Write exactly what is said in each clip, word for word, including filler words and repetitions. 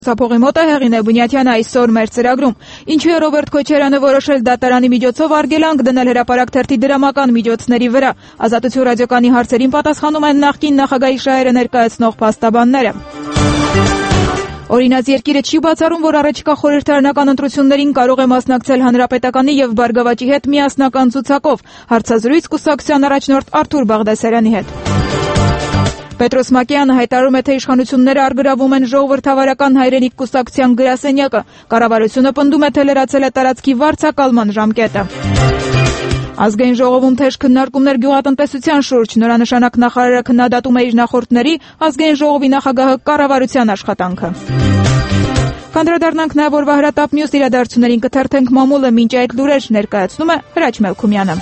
Սափողի մոտ է Հեղինե Բունյաթյանը այսօր մեր ծրագրում։ Ինչու է Ռոբերտ Քոչարյանը որոշել դատարանի միջոցով արգելանք դնել հրապարակ թերթի դրամական միջոցների վրա։ Ազատություն ռադիոկայանի հարցերին պատասխանում են նախկին նախագահի շահերը ներկայացնող փաստաբանները։ Օրինաց երկիրը չի բացառում, որ առաջիկա խորհրդարանական ընտրություններին կարող է մասնակցել Հանրապետականի եւ Բարգավաճի հետ միասնական ցուցակով։ Հարցազրույց կուսակցության առաջնորդ Արթուր Բաղդասարյանի հետ։ Պետրոս Մակեյանը հայտարարում է, թե իշխանությունները արգրավում են ժողովրդավարական հայրենիք կուսակցության գրասենյակը։ Կառավարությունը պնդում է, թե լրացել է տարածքի վարձակալման ժամկետը։ Ազգային ժողովում թեժ քննարկումներ գյուղատնտեսության շուրջ, նորանշանակ նախարարը քննադատում է իր նախորդների, ազգային ժողովի նախագահը կառավարության աշխատանքը։ Կանդրադառնանք նաև օրվա հրատապ մյուս իրադարձություններին, կթերթենք մամուլը, մինչ այդ լուրեր ներկայացնում է Հրաչ Մելքումյանը։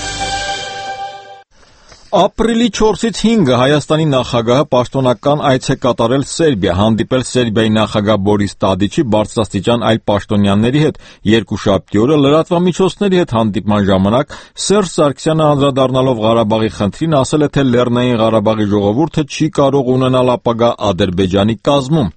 Ապրիլի չորսից հինգը Հայաստանի նախագահը պաշտոնական այց է կատարել Սերբիա, հանդիպել Սերբիայի նախագահ Բորիս Տադիչի բարձրաստիճան այլ պաշտոնյաների հետ։ Երկուշաբթի օրը լրատվամիջոցների հետ հանդիպման ժամանակ Սերժ Սարգսյանը անդրադառնալով Ղարաբաղի խնդրին ասել է, թե Լեռնային Ղարաբաղի ժողովուրդը չի կարող ունենալ ապագա Ադրբեջանի կազմում։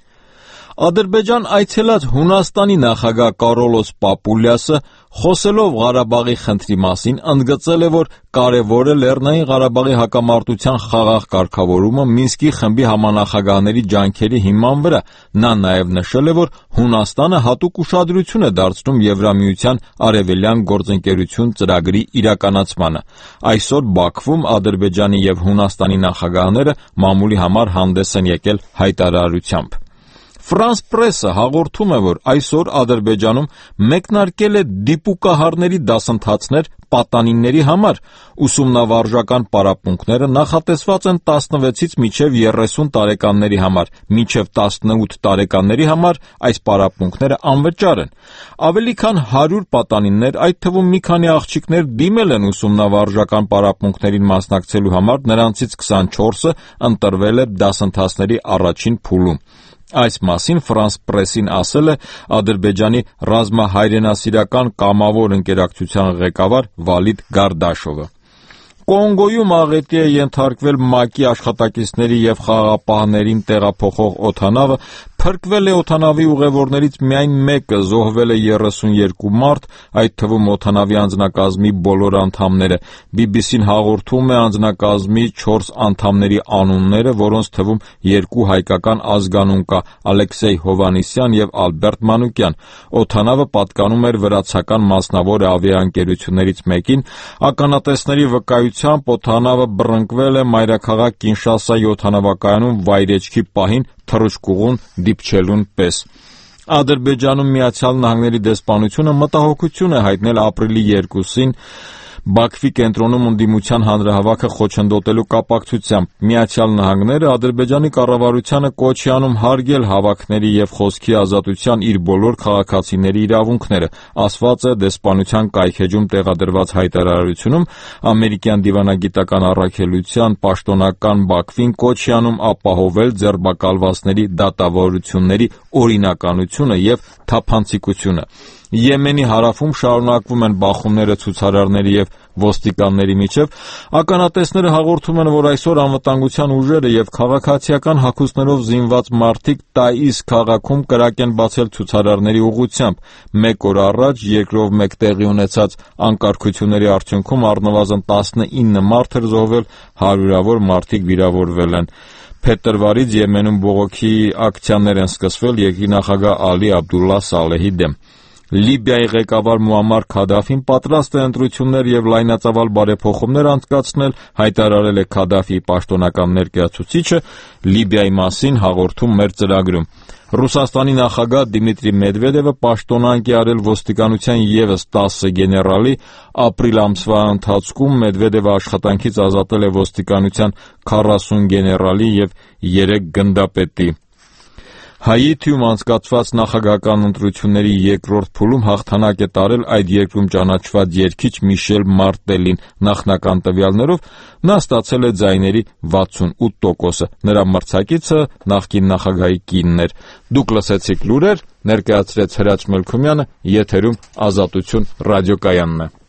Ադրբեջան այցելած Հունաստանի նախագահ Կարոլոս Պապուլյասը խոսելով Ղարաբաղի խնդրի մասին ընդգծել է, որ կարևոր է Լեռնային Ղարաբաղի հակամարտության խաղաղ կարգավորումը Մինսկի խմբի համանախագահների ջանքերի հիման վրա։ Նա նաև նշել է, որ Հունաստանը հատուկ ուշադրություն է դարձնում Եվրամիության արևելյան գործընկերություն ծրագրի իրականացմանը։ Այսօր Բաքվում Ադրբեջանի եւ Հունաստանի նախագահները մամուլի համար հանդես են եկել հայտարարությամբ։ Ֆրանս պրեսը հաղորդում է, որ այսօր Ադրբեջանում մեկնարկել է դիպուկահարների դասընթացներ պատանիների համար։ Ուսումնավարժական պարապմունքները նախատեսված են տասնվեցից մինչև երեսուն տարեկանների համար, մինչև տասնութ տարեկանների համար այս պարապմունքները անվճար են։ Ավելի քան հարյուր պատանիներ, այդ թվում մի քանի աղջիկներ դիմել են ուսումնավարժական պարապմունքներին մասնակցելու համար, նրանցից քսանչորսը ընտրվել է դասընթացների առաջին փուլում։ Այս մասին Ֆրանս պրեսին ասել է Ադրբեջանի ռազմահայրենասիրական կամավոր ընկերակցության ղեկավար Վալիդ Գարդաշովը։ Կոնգոյում աղետի է ենթարկվել ՄԱԿ-ի աշխատակիցների եւ խաղաղապահներին տեղափոխող օդանավը, փրկվել է օդանավի ուղևորներից միայն մեկը, զոհվել է երեսունյոթ մարդ, այդ թվում օդանավի անձնակազմի բոլոր անդամները։ բի բի սին հաղորդում է անձնակազմի չորս անդամների անունները, որոնց թվում երկու հայկական ազգանուն կա՝ Ալեքսեյ Հովանիսյան եւ Ալբերտ Մանուկյան։ Օդանավը պատկանում էր վրացական մասնավոր ավիաընկերություններից մեկին։ Ականատեսների վկայությամբ օդանավը բռնկվել է մայրաքաղաք Կինշասայի օդանավակայանում վայրեջքի պահին թռչկուղուն դիպչելուն պես։ Ադրբեջանում Միացյալ Նահանգների դեսպանությունը մտահոգություն է հայտնել ապրիլի երկուսին Բաքվի կենտրոնում ընդդիմության հանրահավաքը խոչընդոտելու կապակցությամբ։ Միացյալ Նահանգները Ադրբեջանի կառավարությանը կոչ է անում հարգել հավաքների եւ խոսքի ազատության իր բոլոր քաղաքացիների իրավունքները, ասված է դեսպանության կայքեջում տեղադրված հայտարարությունում։ Ամերիկյան դիվանագիտական առաքելության պաշտոնական Բաքվին կոչ է անում ապահովել ձերբակալվածների դատավորությունների օրինականությունը եւ թափանցիկությունը։ Եմենի հարավում շարունակվում են բախումները ցուցարարների եւ ոստիկանների միջև։ Ականատեսները հաղորդում են, որ այսօր անվտանգության ուժերը եւ քաղաքացիական հագուստներով զինված մարդիկ Տայիս քաղաքում կրակ են բացել ցուցարարների ուղղությամբ։ Մեկ օր առաջ երկրով մեկ տեղի ունեցած անկարգությունների արդյունքում առնվազն տասնինը մարդ էր զոհվել, հարյուրավոր մարդիկ վիրավորվել են։ Փետրվարից Եմենում բողոքի ակցիաներ են սկսվել երկրի նախագահ Ալի Աբդուլլա Սալեհի դեմ։ Լիբիայի ղեկավար Մուամմար Քադաֆին պատրաստ է ընտրություններ եւ լայնածավալ բարեփոխումներ անցկացնել, հայտարարել է Քադաֆիի պաշտոնական ներկայացուցիչը, Լիբիայի մասին հաղորդում մեր ծրագրում։ Ռուսաստանի նախագահ Դիմիտրի Մեդվեդևը պաշտոնանկ է արել ոստիկանության ևս տասը գեներալի։ Ապրիլ ամսվա ընթացքում Մեդվեդևը աշխատանքից ազատել է ոստիկանության քառասուն գեներալի եւ երեք գնդապետի։ Հայիթիում անցկացված նախագահական ընտրությունների երկրորդ փուլում հաղթանակ է տարել այդ երկրում ճանաչված երգիչ Միշել Մարտելին։ Նախնական տվյալներով նա ստացել է ձայների վաթսունութ տոկոսը։ Նրա մրցակիցը նախկին նախագահի կինն էր։ Դուք լսեցիք լուրեր, ներկայացրեց Հրաչ Մելքումյանը, եթերում Ազատություն ռադիոկայանն է։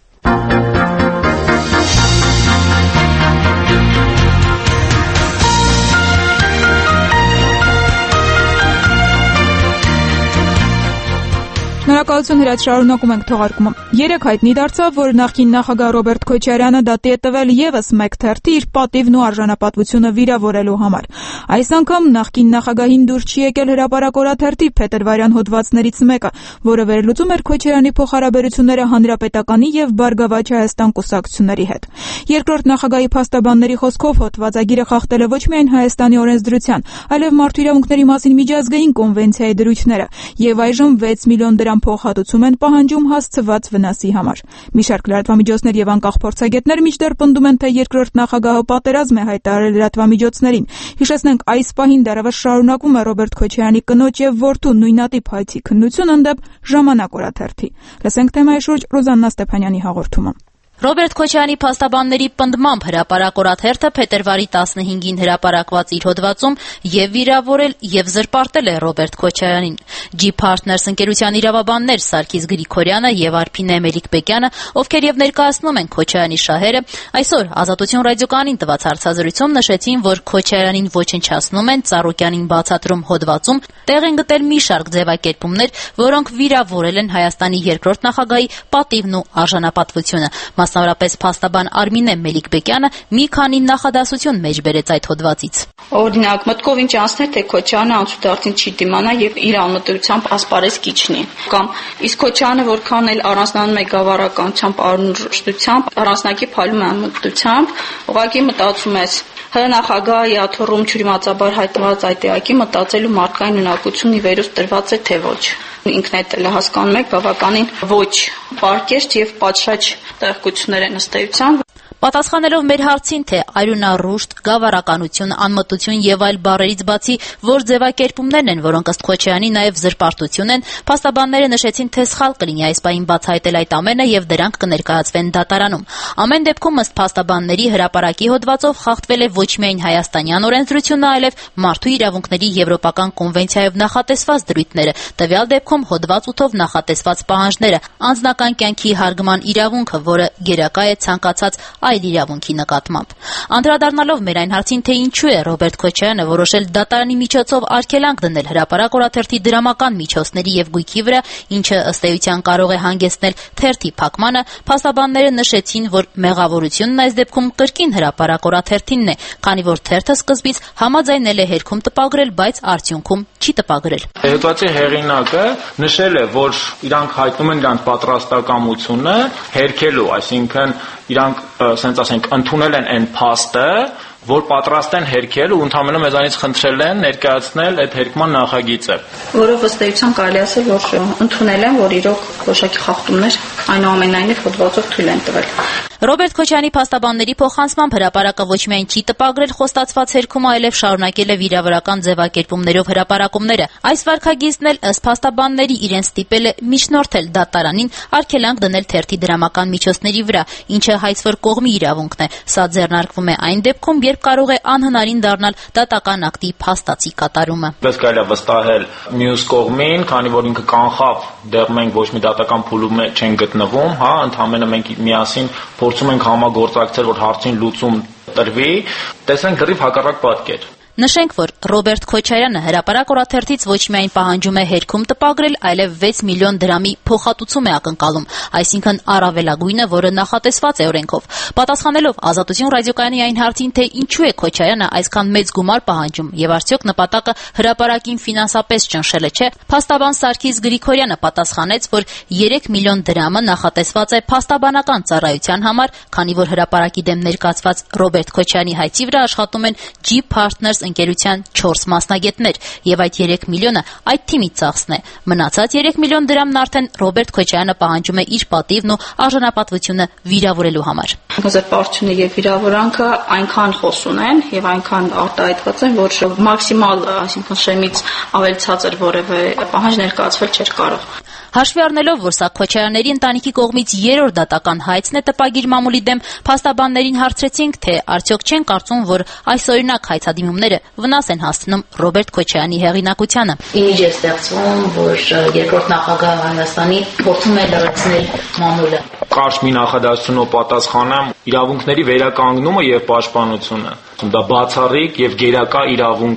Շնորհակալություն հրաց շարունակում ենք թողարկումը։ Երեք հայտնի դարձավ, որ նախկին նախագահ Ռոբերտ Քոչարյանը դատի է տվել եւս մեկ թերթի իր պատիվն ու արժանապատվությունը վիրավորելու համար։ Այս անգամ նախկին նախագահին դուր չի եկել հրապարակ օրաթերթի փետրվարյան հոդվածներից մեկը, որը վերլուծում էր Քոչարյանի փոխհարաբերությունները Հանրապետականի եւ Բարգավաճ Հայաստան կուսակցությունների հետ։ Երկրորդ նախագահի փաստաբանների խոսքով հոդվածագիրը խախտել է ոչ միայն Հայաստանի օրենսդրության, այլև մարդու իրավունքների մասին միջազգային կոնվենցիայի դրույթները, եւ այժմ վեց միլիոն դրամ փոխհատուցում են պահանջում հասցված վնասի համար։ Մի շարք լրատվամիջոցներ եւ անկախ փորձագետներ մինչդեռ պնդում են, թե երկրորդ նախագահը պատերազմ է հայտարարել լրատվամիջոցներին։ Հիշեցնենք, այս պահին դեռևս շարունակվում է Ռոբերտ Քոչարյանի կնոջ եւ որդու նույնատիպ հայցի քննություն ընդդեմ Ժամանակ օրաթերթի։ Լսենք թեմայի շուրջ Ռոզաննա Ստեփանյանի հաղորդումը։ Ռոբերտ Քոչարյանի փաստաբանների պնդմամբ հրապարակ օրաթերթը փետրվարի տասնհինգին հրապարակված իր հոդվածում եւ վիրավորել եւ զրպարտել է Ռոբերտ Քոչարյանին։ G Partners ընկերության իրավաբաններ Սարգիս Գրիգորյանը եւ Արփինե Մելիք-Բեկյանը, ովքեր եւ ներկայացնում են Քոչարյանի շահերը, այսօր Ազատություն ռադիոկայանին տված հարցազրույցում նշեցին, որ Քոչարյանին ոչնչացնում են Ծառուկյանին բացատրում հոդվածում տեղ են գտել մի շարք ձևակերպումներ, որոնք վիրավորել են Հայաստանի երկրորդ նախագահի պատիվն ու արժանապատվությունը։ Մասնավորապես փաստաբան Արմինե Մելիք-Բեկյանը մի քանի նախադասություն մեջ բերեց այդ հոդվածից։ Օրինակ, մտքով ինչ անցներ, թե Քոչարյանը անցուդարձին չի դիմանա եւ իր անմտությամբ ասպարեզ կիջնի։ Կամ իսկ Քոչարյանը որքան էլ առանձնանում է գավառականությամբ, արժանապատվությամբ, առանձնակի փալում է անմտությամբ, ուղղակի մտածում ես Հ նախագահի աթոռում չուրիմացաբար հայտնված այդ էակի մտածելու մարդկային ունակությունն ի վերուս տրված է թե ոչ։ Ինքն այդ էլ հասկանում եք, բավականին ոչ պարկեշտ եւ պատշաճ տեղեկություններ են ըստ էության։ Պատասխանելով մեր հարցին, թե արյունառուշտ, գավառականություն, անմտություն եւ այլ բառերից բացի որ ձևակերպումներն են, որոնք ըստ Քոչարյանի նաեւ զրպարտություն են, փաստաբանները նշեցին, թե սխալ կլինի այս պահին բացահայտել այդ ամենը եւ դրանք կներկայացվեն դատարանում։ Ամեն դեպքում ըստ փաստաբանների հրապարակի հոդվածով խախտվել է ոչ միայն հայաստանյան օրենսդրությունը, այլև մարդու իրավունքների եվրոպական կոնվենցիայով նախատեսված դրույթները, տվյալ դեպքում հոդված ութով նախատեսված պահանջները, անձնական կյանքի հարգման իրավունքը, որը գերակա է ցանկացած այլ իրավունքի նկատմամբ։ Անդրադառնալով մեր այն հարցին, թե ինչու է Ռոբերտ Քոչարյանը որոշել դատարանի միջոցով արգելանք դնել հրապարակ օրաթերթի դրամական միջոցների եւ գույքի վրա, ինչը ըստ էության կարող է հանգեցնել թերթի փակմանը, փաստաբանները նշեցին, որ մեղավորությունն այս դեպքում կրկին հրապարակ օրաթերթինն է, քանի որ թերթը սկզբից համաձայնել է հերքում տպագրել, բայց արդյունքում չի տպագրել։ Հոդվածի հեղինակը նշել է, որ իրանք հայտնում են իրանք պատրաստակամությունը հերքելու, այսինքն իրանք, ասենք ասենք, ընդունել են այն փաստը, որ պատրաստ են հերքել ու ընդհանրապես մեզանից խնդրել են ներկայացնել այդ հերքման նախագիծը։ Որով ըստ էության կարելի ասել, որ ընդունել են, որ իրոք որոշակի խախտումներ այնուամենայնիվ հոդվածով թույլ են տվել։ Ռոբերտ Քոչարյանի փաստաբանների փոխանցմամբ հրապարակը ոչ միայն չի տպագրել խոստացված հերքումը, այլև շարունակել է վիրավորական ձևակերպումներով հրապարակումները։ Այս վարքագիծն էլ ըստ փաստաբանների իրեն ստիպել է միջնորդել դատարանին արգելանք դնել թերթի դրամական միջոցների վրա, ինչը հայցվոր կողմի իրավունքն է։ Սա ձեռնարկվում է այն դեպքում, երբ կարող է անհնարին դառնալ դատական ակտի փաստացի կատարումը։ Բայց կարելի է վստահել մյուս կողմին, քանի որ ինքը կանխավ, դեռ մենք ոչ մի դատական փուլում չենք գտնվում, հա, ընդհանրապես մենք միասին փորձում ենք համագործակցել, որ հարցին լուծում տրվի, տեսնենք գրիվ հակառակ պատկեր։ Նշենք, որ Ռոբերտ Քոչարյանը հրապարակ օրաթերթից ոչ միայն պահանջում է հերքում տպագրել, այլև վեց միլիոն դրամի փոխհատուցում է ակնկալում, այսինքն առավելագույնը, որը նախատեսված է օրենքով։ Պատասխանելով Ազատություն ռադիոկայանի այն հարցին, թե ինչու է Քոչարյանը այսքան մեծ գումար պահանջում եւ արդյոք նպատակը հրապարակին ֆինանսապես ճնշելը չէ, փաստաբան Սարգիս Գրիգորյանը պատասխանեց, որ երեք միլիոն դրամը նախատեսված է փաստաբանական ծառայության համար, քանի որ հրապարակի դեմ ներկայացված Ռոբերտ Քոչարյանի հայցի վրա աշխատում են G Partners ընկերության չորս մասնագետներ եւ այդ երեք միլիոնը այդ թիմից ծախսն է։ Մնացած երեք միլիոն դրամն արդեն Ռոբերտ Քոչարյանը պահանջում է իր պատիվն ու արժանապատվությունը վիրավորելու համար։ Զրպարտությունը եւ վիրավորանքը այնքան խոսուն են եւ այնքան արտահայտված են, որ մաքսիմալ, այսինքն շեմից ավելի ցածր որևէ պահանջ ներկայացվել չէր կարող։ Հաշվի առնելով, որ սա Քոչարյանների ընտանիքի կողմից երրորդ դատական հայցն է տպագիր մամուլի դեմ, փաստաբաններին հարցրեցինք, թե արդյոք չեն կարծում, որ այսօրինակ հայցադիմումները վնաս են հասցնում Ռոբերտ Քոչարյանի հեղինակությանը։ Իմիջ է ստեղծվում, որ երկրորդ նախագահ Հայաստանի փորձում է լրացնել մամուլը։ Կարճ մի նախադասությունով պատասխանեմ, իրավունքների վերականգնումը եւ պաշտպանությունը դա բացառիկ եւ գերակա իրավունք է։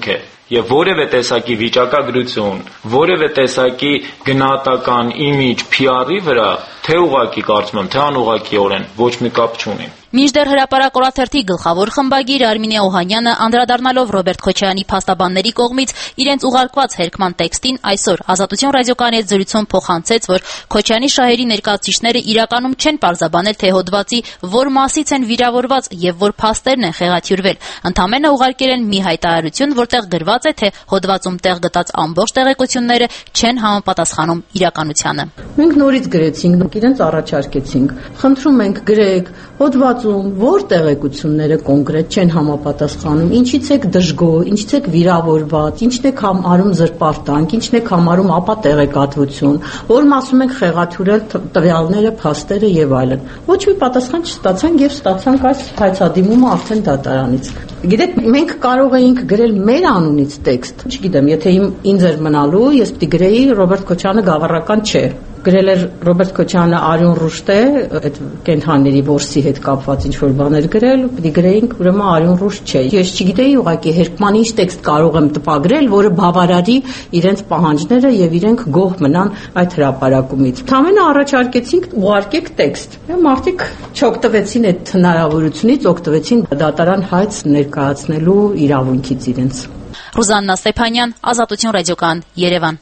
եւ որևէ տեսակի վիճակագրություն, որևէ տեսակի գնահատական իմիջ P R-ի վրա թե ուղղակի կարծում եմ, թե անուղղակիորեն ոչ մի կապ չունի։ Մինչդեռ հրապարակ օրաթերթի գլխավոր խմբագիր Արմինե Օհանյանը անդրադառնալով Ռոբերտ Քոչարյանի փաստաբանների կողմից իրենց ուղարկված հերքման տեքստին այսօր Ազատություն ռադիոկայանի հետ զրույցում փոխանցեց, որ Քոչարյանի շահերի ներկայացուցիչները իրականում չեն պարզաբանել, թե հոդվածի որ մասից են վիրավորված եւ որ փաստերն են խեղաթյուրվել, ընդամենը ուղարկել են մի հայտարարություն, որտեղ գրված է, թե հոդվածում տեղ գտած ամբողջ տեղեկությունները չեն համապատասխանում իրականությանը։ Մենք նորից գրեցինք, իրենց առաջարկեցինք, խնդրում ենք գրեք հոդվածում որ տեղեկությունները կոնկրետ չեն համապատասխանում, ինչից եք դժգոհ, ինչից եք վիրավորված, ինչն եք համարում զրպարտանք, ինչն եք համարում ապա տեղեկատվություն, որ մասում եք խեղաթյուրել տվյալները, փաստերը եւ այլն։ Ոչ մի պատասխան չստացանք եւ ստացանք այս հայցադիմումը արդեն դատարանից։ Գիտեք, մենք կարող էինք գրել մեր անունից տեքստ, չգիտեմ, եթե ինձ էր մնալու, ես պիտի գրեի Ռոբերտ Քոչարյանը գավառական չէ։ Գրել էր Ռոբերտ Քոչարյանը Արյուն Ռուշտե, այդ կենթանիների որսի հետ կապված ինչ-որ բաներ գրել, պիտի գրեինք ուրեմն Արյուն Ռուշտ չէ։ Ես չգիտեի ուղղակի հերկման ինչ տեքստ կարող եմ տպագրել, որը բավարարի իրենց պահանջները եւ իրենք գոհ մնան այդ հրապարակումից։ Թամենը առաջարկեցինք ուղարկեք տեքստ։ Մարդիկ չօգտվեցին այդ հնարավորությունից, օգտվեցին դատարան հայց ներկայացնելու իրավունքից իրենց։ Ռուզաննա Ստեփանյան, Ազատություն ռադիոկայան, Երևան։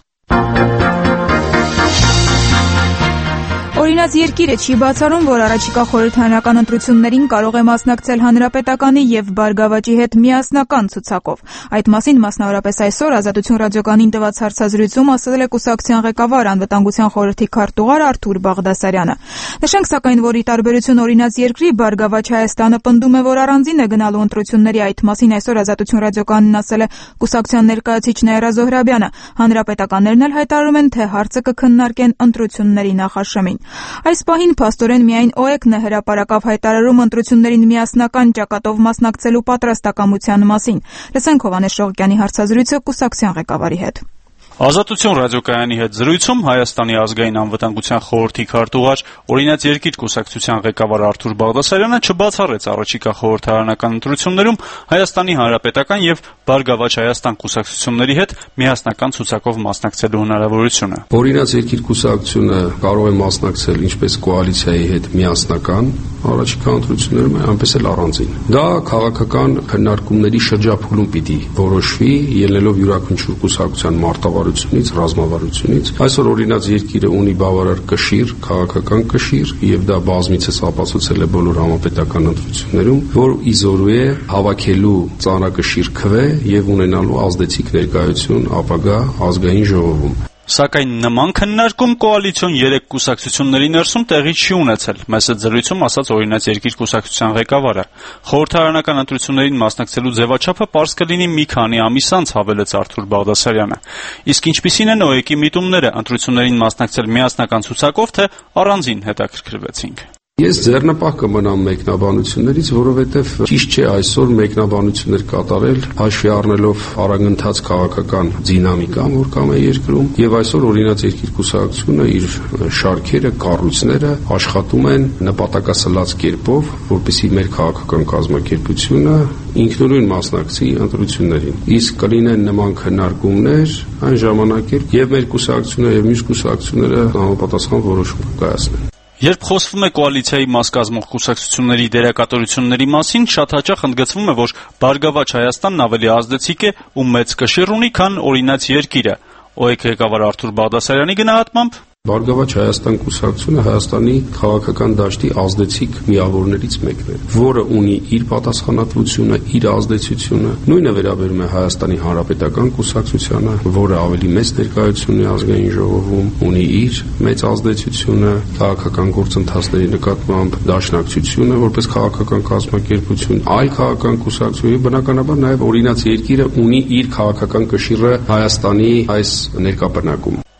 Օրինաց երկիրը չի բացառում, որ առաջիկա խորհրդարանական ընտրություններին կարող է մասնակցել Հանրապետականի եւ Բարգավաճի հետ միասնական ցուցակով։ Այդ մասին մասնավորապես այսօր Ազատություն ռադիոկայանին տված հարցազրույցում ասել է կուսակցության ղեկավար անվտանգության խորհրդի քարտուղար Արթուր Բաղդասարյանը։ Նշենք սակայն, որ ի տարբերություն օրինաց երկրի Բարգավաճ Հայաստանը պնդում է, որ առանձին է գնալու ընտրությունների, այդ մասին այսօր Ազատություն ռադիոկայանին ասել է կուսակցության ներկայացուցիչ Նաիրա Զոհրաբյանը։ Հանրապետականներն էլ հայտարարում են, թե հարցը կքննարկեն ընտրությունների նախաշեմին։ Այս պահին փաստորեն միայն օ է կ-ն է հրապարակավ հայտարարում ընտրություններին միասնական ճակատով մասնակցելու պատրաստակամության մասին։ Լսենք Հովհաննես Շողկյանի հարցազրույցը կուսակցության ղեկավարի հետ։ Ազատություն ռադիոկայանի հետ զրույցում Հայաստանի ազգային անվտանգության խորհրդի քարտուղար օրինաց երկիր կուսակցության ղեկավար Արթուր Բաղդասարյանը չբացառեց առաջիկա խորհրդարանական ընտրություններում Հայաստանի Հանրապետական եւ Բարգավաճ Հայաստան կուսակցությունների հետ միասնական ցուցակով մասնակցելու հնարավորությունը։ Օրինաց երկիր կուսակցությունը կարող է մասնակցել ինչպես կոալիցիայի հետ միասնական առաջիկա ընտրություններում, այնպես էլ առանձին։ Դա քաղաքական քննարկումների շրջափուլում պիտի որոշվի, ելնելով յուրաքանչյուր կուսակցության մարտավարությունից, ռազմավարությունից։ Այսօր օրինաց երկիրը ունի բավարար կշիռ, քաղաքական կշիռ, եւ դա բազմիցս ապացուցել է բոլոր համապետական ընտրություններում, որ իզորու է հավաքելու ծանրակշիռ քվե եւ ունենալու ազդեցիկ ներկայություն ապագա ազգային ժողովում։ Սակայն նման քննարկում կոալիցիոն երեք կուսակցությունների ներսում տեղի չի ունեցել, մեծ զրույցում ասաց օրինաց երկիր կուսակցության ղեկավարը։ Խորհրդարանական ընտրություններին մասնակցելու ձևաչափը պարզ կլինի մի քանի ամիս անց, հավելեց Արթուր Բաղդասարյանը։ Իսկ ինչպիսին են օ է կ-ի միտումները, ընտրություններին մասնակցել միասնական ցուցակով, թե առանձին հետաքրքրվեցինք։ Ես ձեռնպահ կմնամ մեկնաբանություններից, որովհետև ճիշտ չէ այսօր մեկնաբանություններ կատարել, հաշվի առնելով արագընթաց քաղաքական դինամիկան, որ կա մեր երկրում, եւ այսօր օրինաց երկիր կուսակցությունը իր շարքերը, կառույցները աշխատում են նպատակասլաց կերպով, որպեսզի մեր քաղաքական կազմակերպությունը ինքնուրույն մասնակցի ընտրություններին։ Իսկ կլինեն նման քննարկումներ այն ժամանակ, եւ մեր կուսակցությունը եւ մյուս կուսակցությունները համապատասխան որոշում կայացնեն։ Երբ խոսվում է կոալիցիայի մաս կազմող կուսակցությունների դերակատարությունների մասին, շատ հաճախ ընդգծվում է, որ Բարգավաճ Հայաստանն ավելի ազդեցիկ է ու մեծ կշիռ ունի, քան օրինաց երկիրը։ օ է կ ղեկավար Արթուր Բաղդասարյանի գնահատմամբ Բարգավաճ Հայաստան կուսակցությունը Հայաստանի քաղաքական դաշտի ազդեցիկ միավորներից մեկն է, որը ունի իր պատասխանատվությունը, իր ազդեցությունը։ Նույնը վերաբերում է Հայաստանի Հանրապետական կուսակցությանը, որը ավելի մեծ ներկայություն ունի ազգային ժողովում, ունի իր մեծ ազդեցությունը քաղաքական գործընթացների նկատմամբ, դաշնակցությունը որպես քաղաքական կազմակերպություն, այլ քաղաքական կուսակցություն, բնականաբար նաև օրինաց երկիրը ունի իր քաղաքական կշիռը Հայաստանի այս ներկայ բնակում։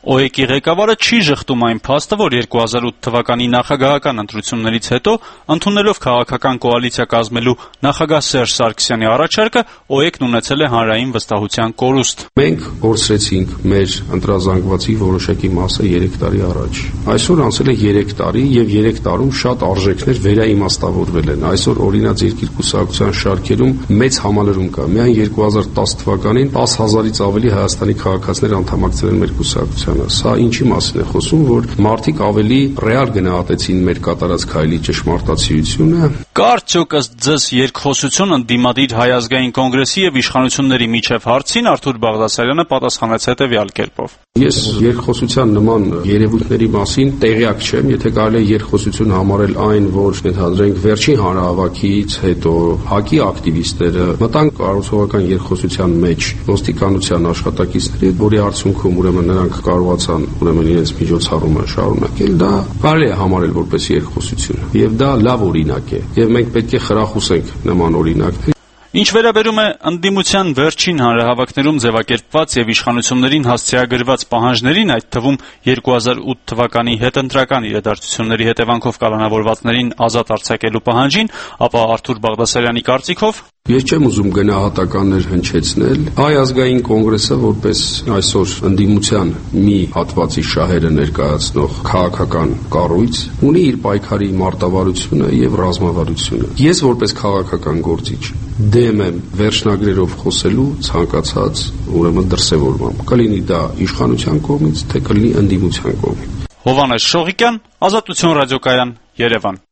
Օ E K-ի ղեկավարը չի ժխտում այն փաստը, որ երկու հազար ութ թվականի նախագահական ընտրություններից հետո, ընդունելով քաղաքական կոալիցիա կազմելու նախագահ Սերժ Սարգսյանի առաջարկը, Օ E K-ն ունեցել է հանրային վստահության կորուստ։ Մենք կորցրեցինք մեր ընտրազանգվածի որոշակի մասը երեք տարի առաջ։ Այսօր անցել է երեք տարի եւ երեք տարում շատ արժեքներ վերաիմաստավորվել են։ Այսօր օրինաց երկիր կուսակցության շարքերում մեծ համալրում կա։ Միայն երկու հազար տասը թվականին տասը հազարից ավելի Հայաստանի քաղաքացիներ անդամակցել են մեր կուսակցությանը։ Սա ինչի մասին է խոսում, որ մարդիկ ավելի ռեալ գնահատեցին մեր կատարած քայլի ճշմարտացիությունը։ Կա արդյոք ըստ ձեզ երկխոսություն ընդդիմադիր Հայ ազգային կոնգրեսի եւ իշխանությունների միջև հարցին Արթուր Բաղդասարյանը պատասխանեց հետեւյալ կերպով. Ես երկխոսության նման երևույթների մասին տեղյակ չեմ, եթե կարելի է երկխոսություն համարել այն, որ ընդհանրենք վերջին հանրահավաքից հետո ՀԱԿ-ի ակտիվիստները մտան կառուցողական երկխոսության մեջ ոստիկանության աշխատակիցների, որի արդյունքում ուրեմն նրանք կարողացան ուրեմն իրենց միջոցառումը շարունակել, դա կարելի է համարել որպես երկխոսություն, եւ դա լավ օրինակ է, եւ մենք պետք է խրախուսենք նման օրինակներ։ Ինչ վերաբերում է ընդդիմության վերջին հանրահավաքներում ձևակերպված եւ իշխանություններին հասցեագրված պահանջներին, այդ թվում երկու հազար ութ թվականի հետընտրական իրադարձությունների հետևանքով կալանավորվածներին ազատ արձակելու պահանջին, ապա Արթուր Բաղդասարյանի կարծիքով Ես չեմ ուզում գնահատականներ հնչեցնել։ Հայ ազգային կոնգրեսը որպես այսօր ընդդիմության մի հատվածի շահերը ներկայացնող քաղաքական կառույց ունի իր պայքարի մարտավարությունը եւ ռազմավարությունը։ Ես որպես քաղաքական գործիչ դեմ եմ վերջնագրերով խոսելու ցանկացած ուրեմն դրսևորմամբ։ Կլինի դա իշխանության կողմից, թե կլինի ընդդիմության կողմից։ Հովհաննես Շողիկյան, Ազատություն ռադիոկայան, Երևան։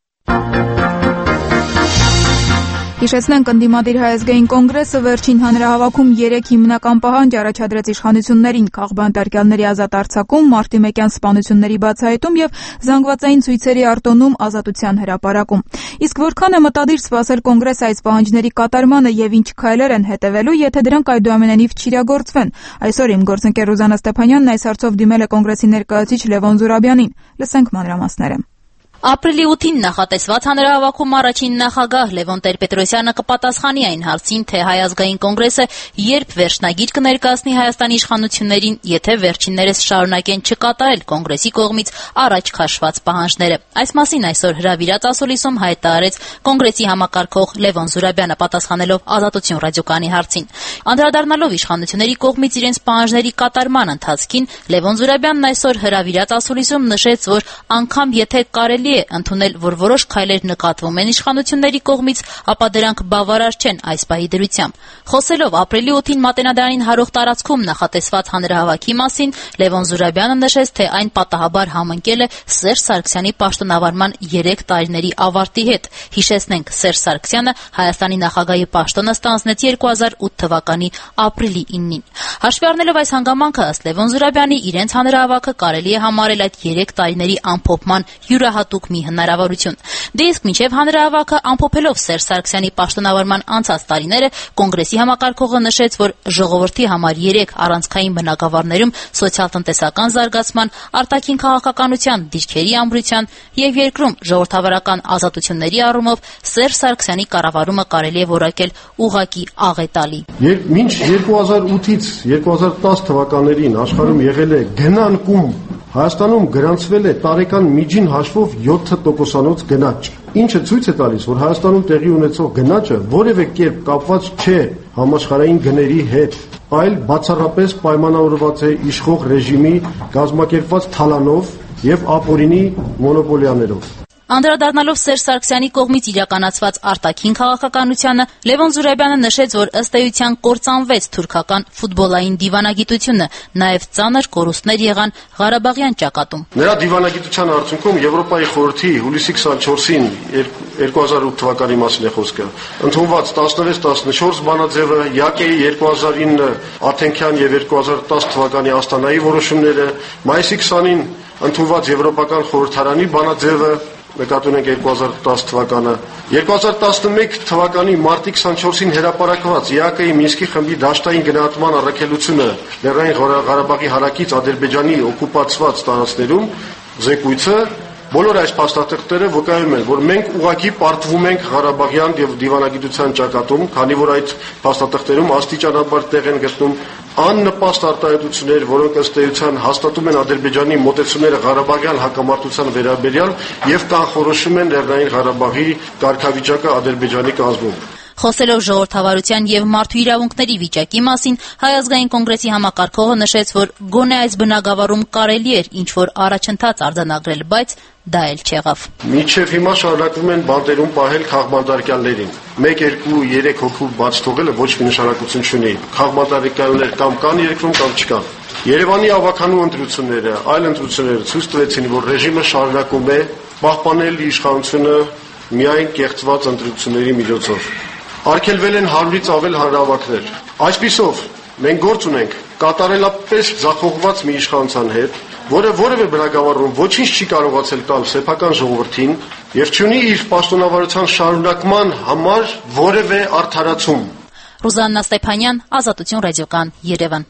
Հիշեցնենք, ընդդիմադիր Հայ ազգային կոնգրեսը վերջին հանրահավաքում երեք հիմնական պահանջ առաջադրեց իշխանություններին՝ քաղբանտարկյալների ազատ արձակում, մարտի մեկյան սպանությունների բացահայտում եւ զանգվածային ցույցերի արտոնում ազատության հրապարակում։ Իսկ որքան է մտադիր սպասել կոնգրեսը այս պահանջների կատարմանը եւ ինչ քայլեր են հետևելու, եթե դրանք այդուամենայնիվ չիրագործվեն։ Այսօր իմ գործընկեր Ռուզաննա Ստեփանյանն այս հարցով դիմել է կոնգրեսի ներկայացուցիչ Լևոն Զուրաբյանին։ Լսենք մանրամասները։ Ապրիլի ութին նախատեսված հանրահավաքում առաջին նախագահ Լևոն Տեր-Պետրոսյանը կպատասխանի այն հարցին, թե Հայ ազգային կոնգրեսը երբ վերջնագիր կներկայացնի Հայաստանի իշխանություններին, եթե վերջիններս շարունակեն չկատարել կոնգրեսի կողմից առաջ քաշված պահանջները։ Այս մասին այսօր հրավիրած ասուլիսում հայտարարեց կոնգրեսի համակարգող Լևոն Զուրաբյանը, պատասխանելով Ազատություն ռադիոկայանի հարցին։ Անդրադառնալով իշխանությունների կողմից իրենց պահանջների կատարման ընթացքին, Լևոն Զուրաբյանն այսօր հրավիրած ասուլիսում նշեց, որ անգամ եթե կարելի է ընդունել, որ որոշ քայլեր նկատվում են իշխանությունների կողմից, ապա դրանք բավարար չեն այս պահի դրությամբ։ Խոսելով ապրիլի ութին Մատենադարանին հարող տարածքում նախատեսված հանրահավաքի մասին, Լևոն Զուրաբյանը նշեց, թե այն պատահաբար համընկել է Սերժ Սարգսյանի պաշտոնավարման երեք տարիների ավարտի հետ։ Հիշեցնենք, Սերժ Սարգսյանը Հայաստանի նախագահի պաշտոնը ստանձնեց երկու հազար ութ թվականի ապրիլի իննին։ Հաշվի առնելով այս հանգամանքը, ըստ Լևոն Զուրաբյանի, իրենց հանրահավաքը կարելի է համարել այդ երեք տարիների ամփոփման յուրահատուկ մի հնարավորություն։ Դե իսկ մինչև հանրահավաքը ամփոփելով Սերժ Սարգսյանի պաշտոնավարման անցած տարիները, կոնգրեսի համակարգողը նշեց, որ ժողովրդի համար երեք առանցքային բնագավառներում սոցիալ-տնտեսական զարգացման, արտաքին քաղաքականության, դիրքերի ամրության եւ երկրում ժողովրդավարական ազատությունների առումով Սերժ Սարգսյանի կառավարումը կարելի է որակել ուղղակի աղետալի։ Մինչ երկու հազար ութից երկու հազար տասը թվականներին աշխարհում եղել է գնանկում, Հայաստանում գրանցվել է տարեկան միջին հաշվով յոթ տոկոսանոց գնաճ, ինչը ցույց է տալիս, որ Հայաստանում տեղի ունեցող գնաճը որևէ կերպ կապված չէ համաշխարհային գների հետ, այլ բացառապես պայմանավորված է իշխող ռեժիմի կազմակերպված թալանով եւ ապօրինի մոնոպոլիաներով։ Անդրադառնալով Սերժ Սարգսյանի կողմից իրականացված արտաքին քաղաքականությանը, Լևոն Զուրաբյանը նշեց, որ ըստ էության կործանվեց թուրքական ֆուտբոլային դիվանագիտությունը, նաև ծանր կորուստներ եղան Ղարաբաղյան ճակատում։ Նրա դիվանագիտության արդյունքում Եվրոպայի խորհրդի հուլիսի քսանչորսին երկու հազար ութ թվականի մասին է խոսքը, ընդունված տասնվեց տասնչորս բանաձևը, ԵԱԿ-ի երկու հազար ինը Աթենքյան եւ երկու հազար տասը թվականի Աստանայի որոշումները, մայիսի քսանին ընդունված Եվրոպական խորհրդարանի բանաձևը, նկատի ունենք երկու հազար տասը թվականը, երկու հազար տասնմեկ թվականի մարտի քսանչորսին հրապարակված ԵԱԿ-ի Մինսկի խմբի դաշտային գնահատման առաքելությունը Լեռնային Ղարաբաղի հարակից Ադրբեջանի օկուպացված տարածքներում զեկույցը բոլոր այս փաստաթղթերը վկայում են, որ մենք ուղղակի պարտվում ենք Ղարաբաղյան եւ դիվանագիտության ճակատում, քանի որ այդ փաստաթղթերում աստիճանաբար տեղ են գտնում աննպաստ արտահայտություններ, որոնք ըստ էության հաստատում են Ադրբեջանի մոտեցումները Ղարաբաղյան հակամարտության վերաբերյալ եւ կանխորոշում են Լեռնային Ղարաբաղի կարգավիճակը Ադրբեջանի կազմում։ Խոսելով ժողովրդավարության եւ մարդու իրավունքների վիճակի մասին, Հայ ազգային կոնգրեսի համակարգողը նշեց, որ գոնե այս բնագավառում կարելի էր ինչ-որ առաջընթաց արձանագրել, բայց դա էլ չեղավ։ Մինչև հիմա շարունակվում են բանտերում պահել քաղբանտարկյալներին։ մեկ, երկու, երեք հոգու բաց թողելը ոչ մի նշանակություն չունի։ Քաղբանտարկյալներ կամ կան երկրում, կամ չկան։ Երևանի ավականու ընտրությունները, այլ ընտրությունները ցույց տվեցին, որ ռեժիմը շարունակում է պահպանել իշխանությունը միայն կեղծված ընտրությունների միջոցով։ Արգելվել են հարյուրից ավել հանրահավաքներ։ Այսպիսով, մենք գործ ունենք կատարելապես ձախողված մի իշխանության հետ, որը որևէ բնագավառում ոչինչ չի կարողացել տալ սեփական ժողովրդին եւ չունի իր պաշտոնավարության շարունակման համար որևէ արդարացում։ Ռուզաննա Ստեփանյան, Ազատություն ռադիոկան, Երևան։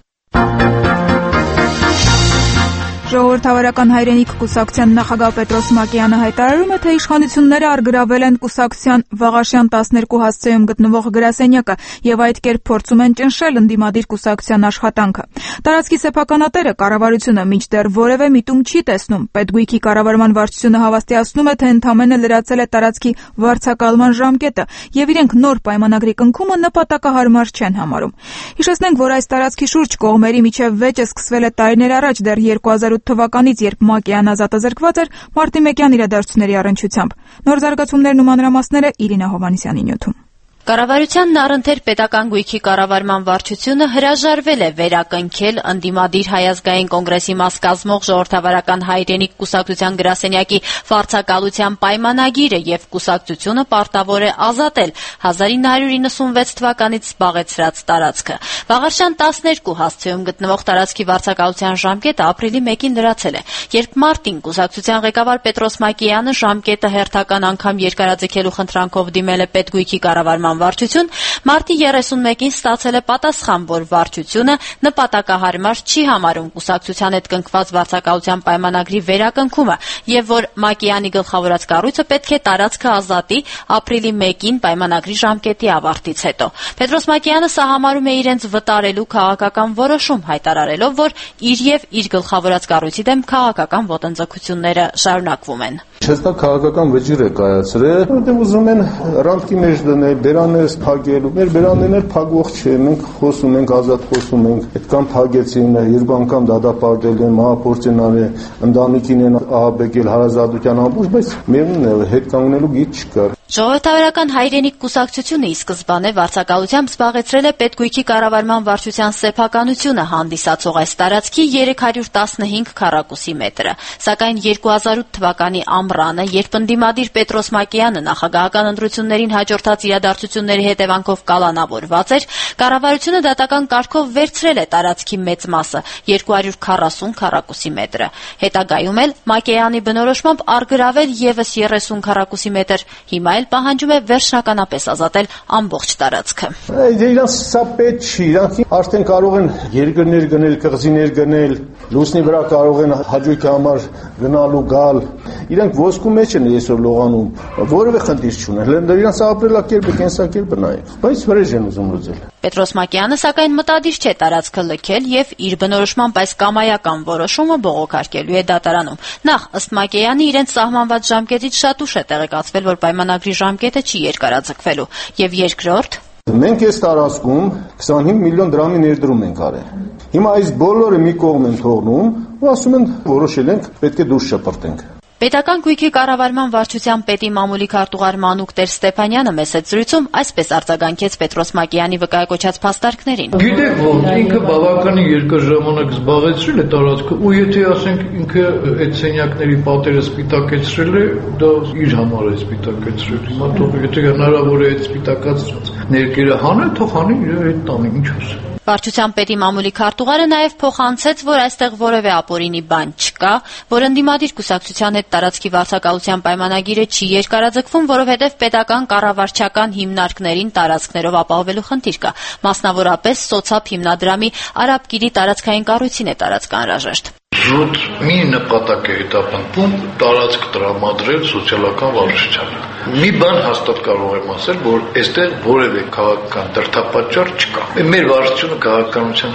Ժողովրդավարական հայրենիք կուսակցության նախագահ Պետրոս Մակեյանը հայտարարում է, թե իշխանությունները արգրավել են կուսակցության Վաղաշյան տասներկու հասցեում գտնվող գրասենյակը եւ այդ կերպ փորձում են ճնշել ընդդիմադիր կուսակցության աշխատանքը։ Տարածքի սեփականատերը կառավարությունը մինչդեռ որևէ միտում չի տեսնում։ Պետգույքի կառավարման վարչությունը հավաստիացնում է, թե ընդամենը լրացել է տարածքի վարձակալման ժամկետը եւ իրենք նոր պայմանագրի կնքումը նպատակահարմար չեն համարում։ Հիշեցնենք, որ այս տարածքի շուրջ կողմերի միջև վեճը սկսվել է տարիներ առաջ, դեռ երկու հազար ութ թվականից, երբ Մակեյան ազատազրկված էր մարտի մեկյան իրադարձությունների առնչությամբ։ Նոր զարգացումներն ու մանրամասները Իրինա Հովհաննիսյանի նյութում։ Կառավարությանն առընթեր պետական գույքի կառավարման վարչությունը հրաժարվել է վերակնքել ընդդիմադիր Հայ ազգային կոնգրեսի մաս կազմող ժողովրդավարական հայրենիք կուսակցության գրասենյակի վարձակալության պայմանագիրը եւ կուսակցությունը պարտավոր է ազատել հազար ինը հարյուր իննսունվեց թվականից զբաղեցրած տարածքը։ Վաղարշյան տասներկու հասցեում գտնվող տարածքի վարձակալության ժամկետը ապրիլի մեկին լրացել է։ Երբ մարտին կուսակցության ղեկավար Պետրոս Մակեյանը ժամկետը հերթական անգամ երկարաձգելու խնդրանքով դիմել է պետգույքի կառավարման վարչություն, մարտի երեսունմեկին ստացել է պատասխան, որ վարչությունը նպատակահարմար չի համարում կուսակցության հետ կնքված վարձակալության պայմանագրի վերակնքումը եւ որ Մակեյանի գլխավորած կառույցը պետք է տարածքը ազատի ապրիլի մեկին պայմանագրի ժամկետի ավարտից հետո։ Պետրոս Մակեյանը սա համարում է իրենց վտարելու քաղաքական որոշում, հայտարարելով, որ իր եւ իր գլխավորած կառույցի դեմ քաղաքական ոտնձգությունները շարունակվում են։ Չստա քաղաքական վճիռ է կայացրել, որտեղ ուզում են ռամկի մեջ դնել, բերաններս փակել, մեր բերաններն փակվող չեն, մենք խոսում ենք, ազատ խոսում ենք, այդքան փակեցին, երկու անգամ դատապարտել են, մահապործ են արել, ընտանիքին են ահաբեկել հարազատության ամբողջ, բայց միևնույն է, հետ կանգնելու գիծ չկար։ Ժողովրդավարական հայրենիք կուսակցությունը ի սկզբանե վարձակալությամբ զբաղեցրել է պետգույքի կառավարման վարչության սեփականությունը հանդիսացող այս տարածքի երեք հարյուր տասնհինգ քառակուսի մետրը, սակայն երկու հազար ութ թվականի ամռանը, երբ ընդդիմադիր Պետրոս Մակեյանը նախագահական ընտրություններին հաջորդած իրադարձությունների հետևանքով կալանավորված էր, կառավարությունը դատական կարգով վերցրել է տարածքի մեծ մասը՝ երկու հարյուր քառասուն քառակուսի մետրը։ Հետագայում էլ Մակեյանի բնորոշմամբ արգրավել եւս երեսուն քառակուսի մետր, հիմա պահանջում է վերջնականապես ազատել ամբողջ տարածքը։ Իրանց սա պետք չի, իրանք արդեն կարող են երկրներ գնել, կղզիներ գնել, լուսնի վրա կարող են հաջողի համար գնալու գալ։ Իրանք ոսկու մեջ են այսօր լողանում, որևէ խնդիր չունեն։ Իրանց ապրելակերպը, կենսակերպը նայեք, բայց վրեժ են ուզում լուծել։ Պետրոս Մակեյանը սակայն մտադիր չէ տարածքը լքել եւ իր բնորոշմամբ այս կամայական որոշումը բողոքարկելու է դատարանում։ Նախ, ըստ Մակեյանի, իրենց սահմանված ժամկետից շատ ուշ է տեղեկացվել, որ պայմանագրի ժամկետը չի երկարաձգվելու, եւ երկրորդ մենք այս տարածքում քսանհինգ միլիոն դրամի ներդրում ենք արել։ Հիմա այս բոլորը մի կողմ են թողնում ու ասում են որոշել ենք պետք է դուրս շպրտենք։ Պետական գույքի կառավարման վարչության պետի մամուլի քարտուղար Մանուկ Տեր-Ստեփանյանը մեծ զրույցում այսպես արձագանքեց Պետրոս Մակեյանի վկայակոչած փաստարկներին։ Գիտեք ո՞ր, ինքը բավականին երկար ժամանակ զբաղեցրել է տարածքը, ու եթե ասենք ինքը այդ սենյակների պատերը սպիտակեցրել է, դա իր համար է սպիտակեցրել։ Հիմա թող եթե հնարավոր է այդ սպիտակացած ներկերը հանել, թող հանի իր հետ տանի, ինչ ասեմ։ Վարչության պետի մամուլի քարտուղարը նաև փոխանցեց, որ այստեղ որևէ ապօրինի բան չկա, որ ընդդիմադիր կուսակցության հետ տարածքի վարձակալության պայմանագիրը չի երկարաձգվում, որովհետև պետական կառավարչական հիմնարկներին տարածքներով ապահովելու խնդիր կա։ Մասնավորապես սոցապ հիմնադրամի Արաբկիրի տարածքային կառույցին է տարածք անհրաժեշտ։ Զուտ մի նպատակ է հետապնդվում տարածք տրամադրել սոցիալական վարչությանը։ Մի բան հաստատ կարող եմ ասել, որ այստեղ որևէ քաղաքական դրդապատճառ չկա։ Մեր վարչությունը քաղաքականության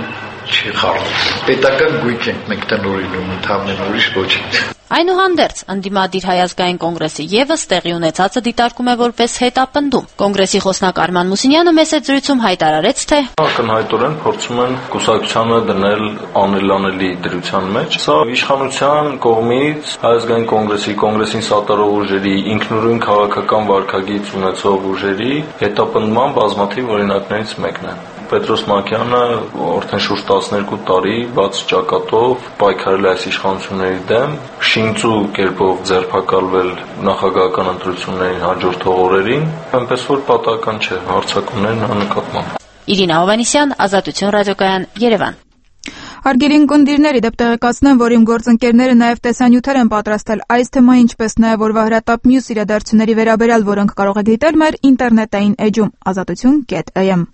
չի խառնում։ Պետական գույք ենք մենք տնօրինում, ընդհանրեն ուրիշ ոչինչ։ Այնուհանդերձ, ընդդիմադիր Հայ ազգային կոնգրեսի ևս տեղի ունեցածը դիտարկում է որպես հետապնդում։ Կոնգրեսի խոսնակ Արման Մուսինյանը մեծ զրույցում հայտարարեց, թե ակնհայտորեն փորձում են կուսակցությանը դնել անելանելի դրության մեջ։ Սա իշխանության կողմից Հայ ազգային կոնգրեսի, կոնգրեսին սատարող ուժերի, ինքնուրույն քաղաքական վարքագիծ ունեցող ուժերի հետապնդման բազմաթիվ օրինակներից մեկն է։ Պետրոս Մակյանը արդեն շուրջ տասներկու տարի բաց ճակատով պայքարել է այս իշխանությունների դեմ, շինծու կերպով ձերբակալվել նախագահական ընտրություններին հաջորդող օրերին, այնպես որ պատահական չէ հարձակումներն աննկատմամբ։ Իրինա Հովհաննիսյան, Ազատություն ռադիոկայան, Երևան։ Հարգելի ունկնդիրներ, իդեպ տեղեկացնեմ, որ իմ գործընկերները նաև տեսանյութեր են պատրաստել այս թեմայի, ինչպես նաև օրվա հրատապ մյուս իրադարձությունների վերաբերյալ, որոնք կարող եք դիտել մեր ինտերնետային էջում ազատություն կետ է էմ։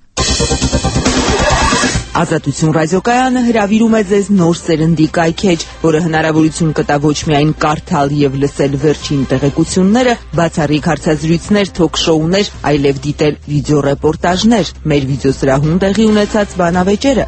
Ազատություն ռադիոկայանը հրավիրում է ձեզ նոր սերնդի կայքեջ, որը հնարավորություն կտա ոչ միայն կարդալ եւ լսել վերջին տեղեկությունները, բացառիկ հարցազրույցներ, թոք-շոուներ, այլև դիտել վիդեոռեպորտաժներ, մեր վիդեոսրահում տեղի ունեցած բանավեճերը,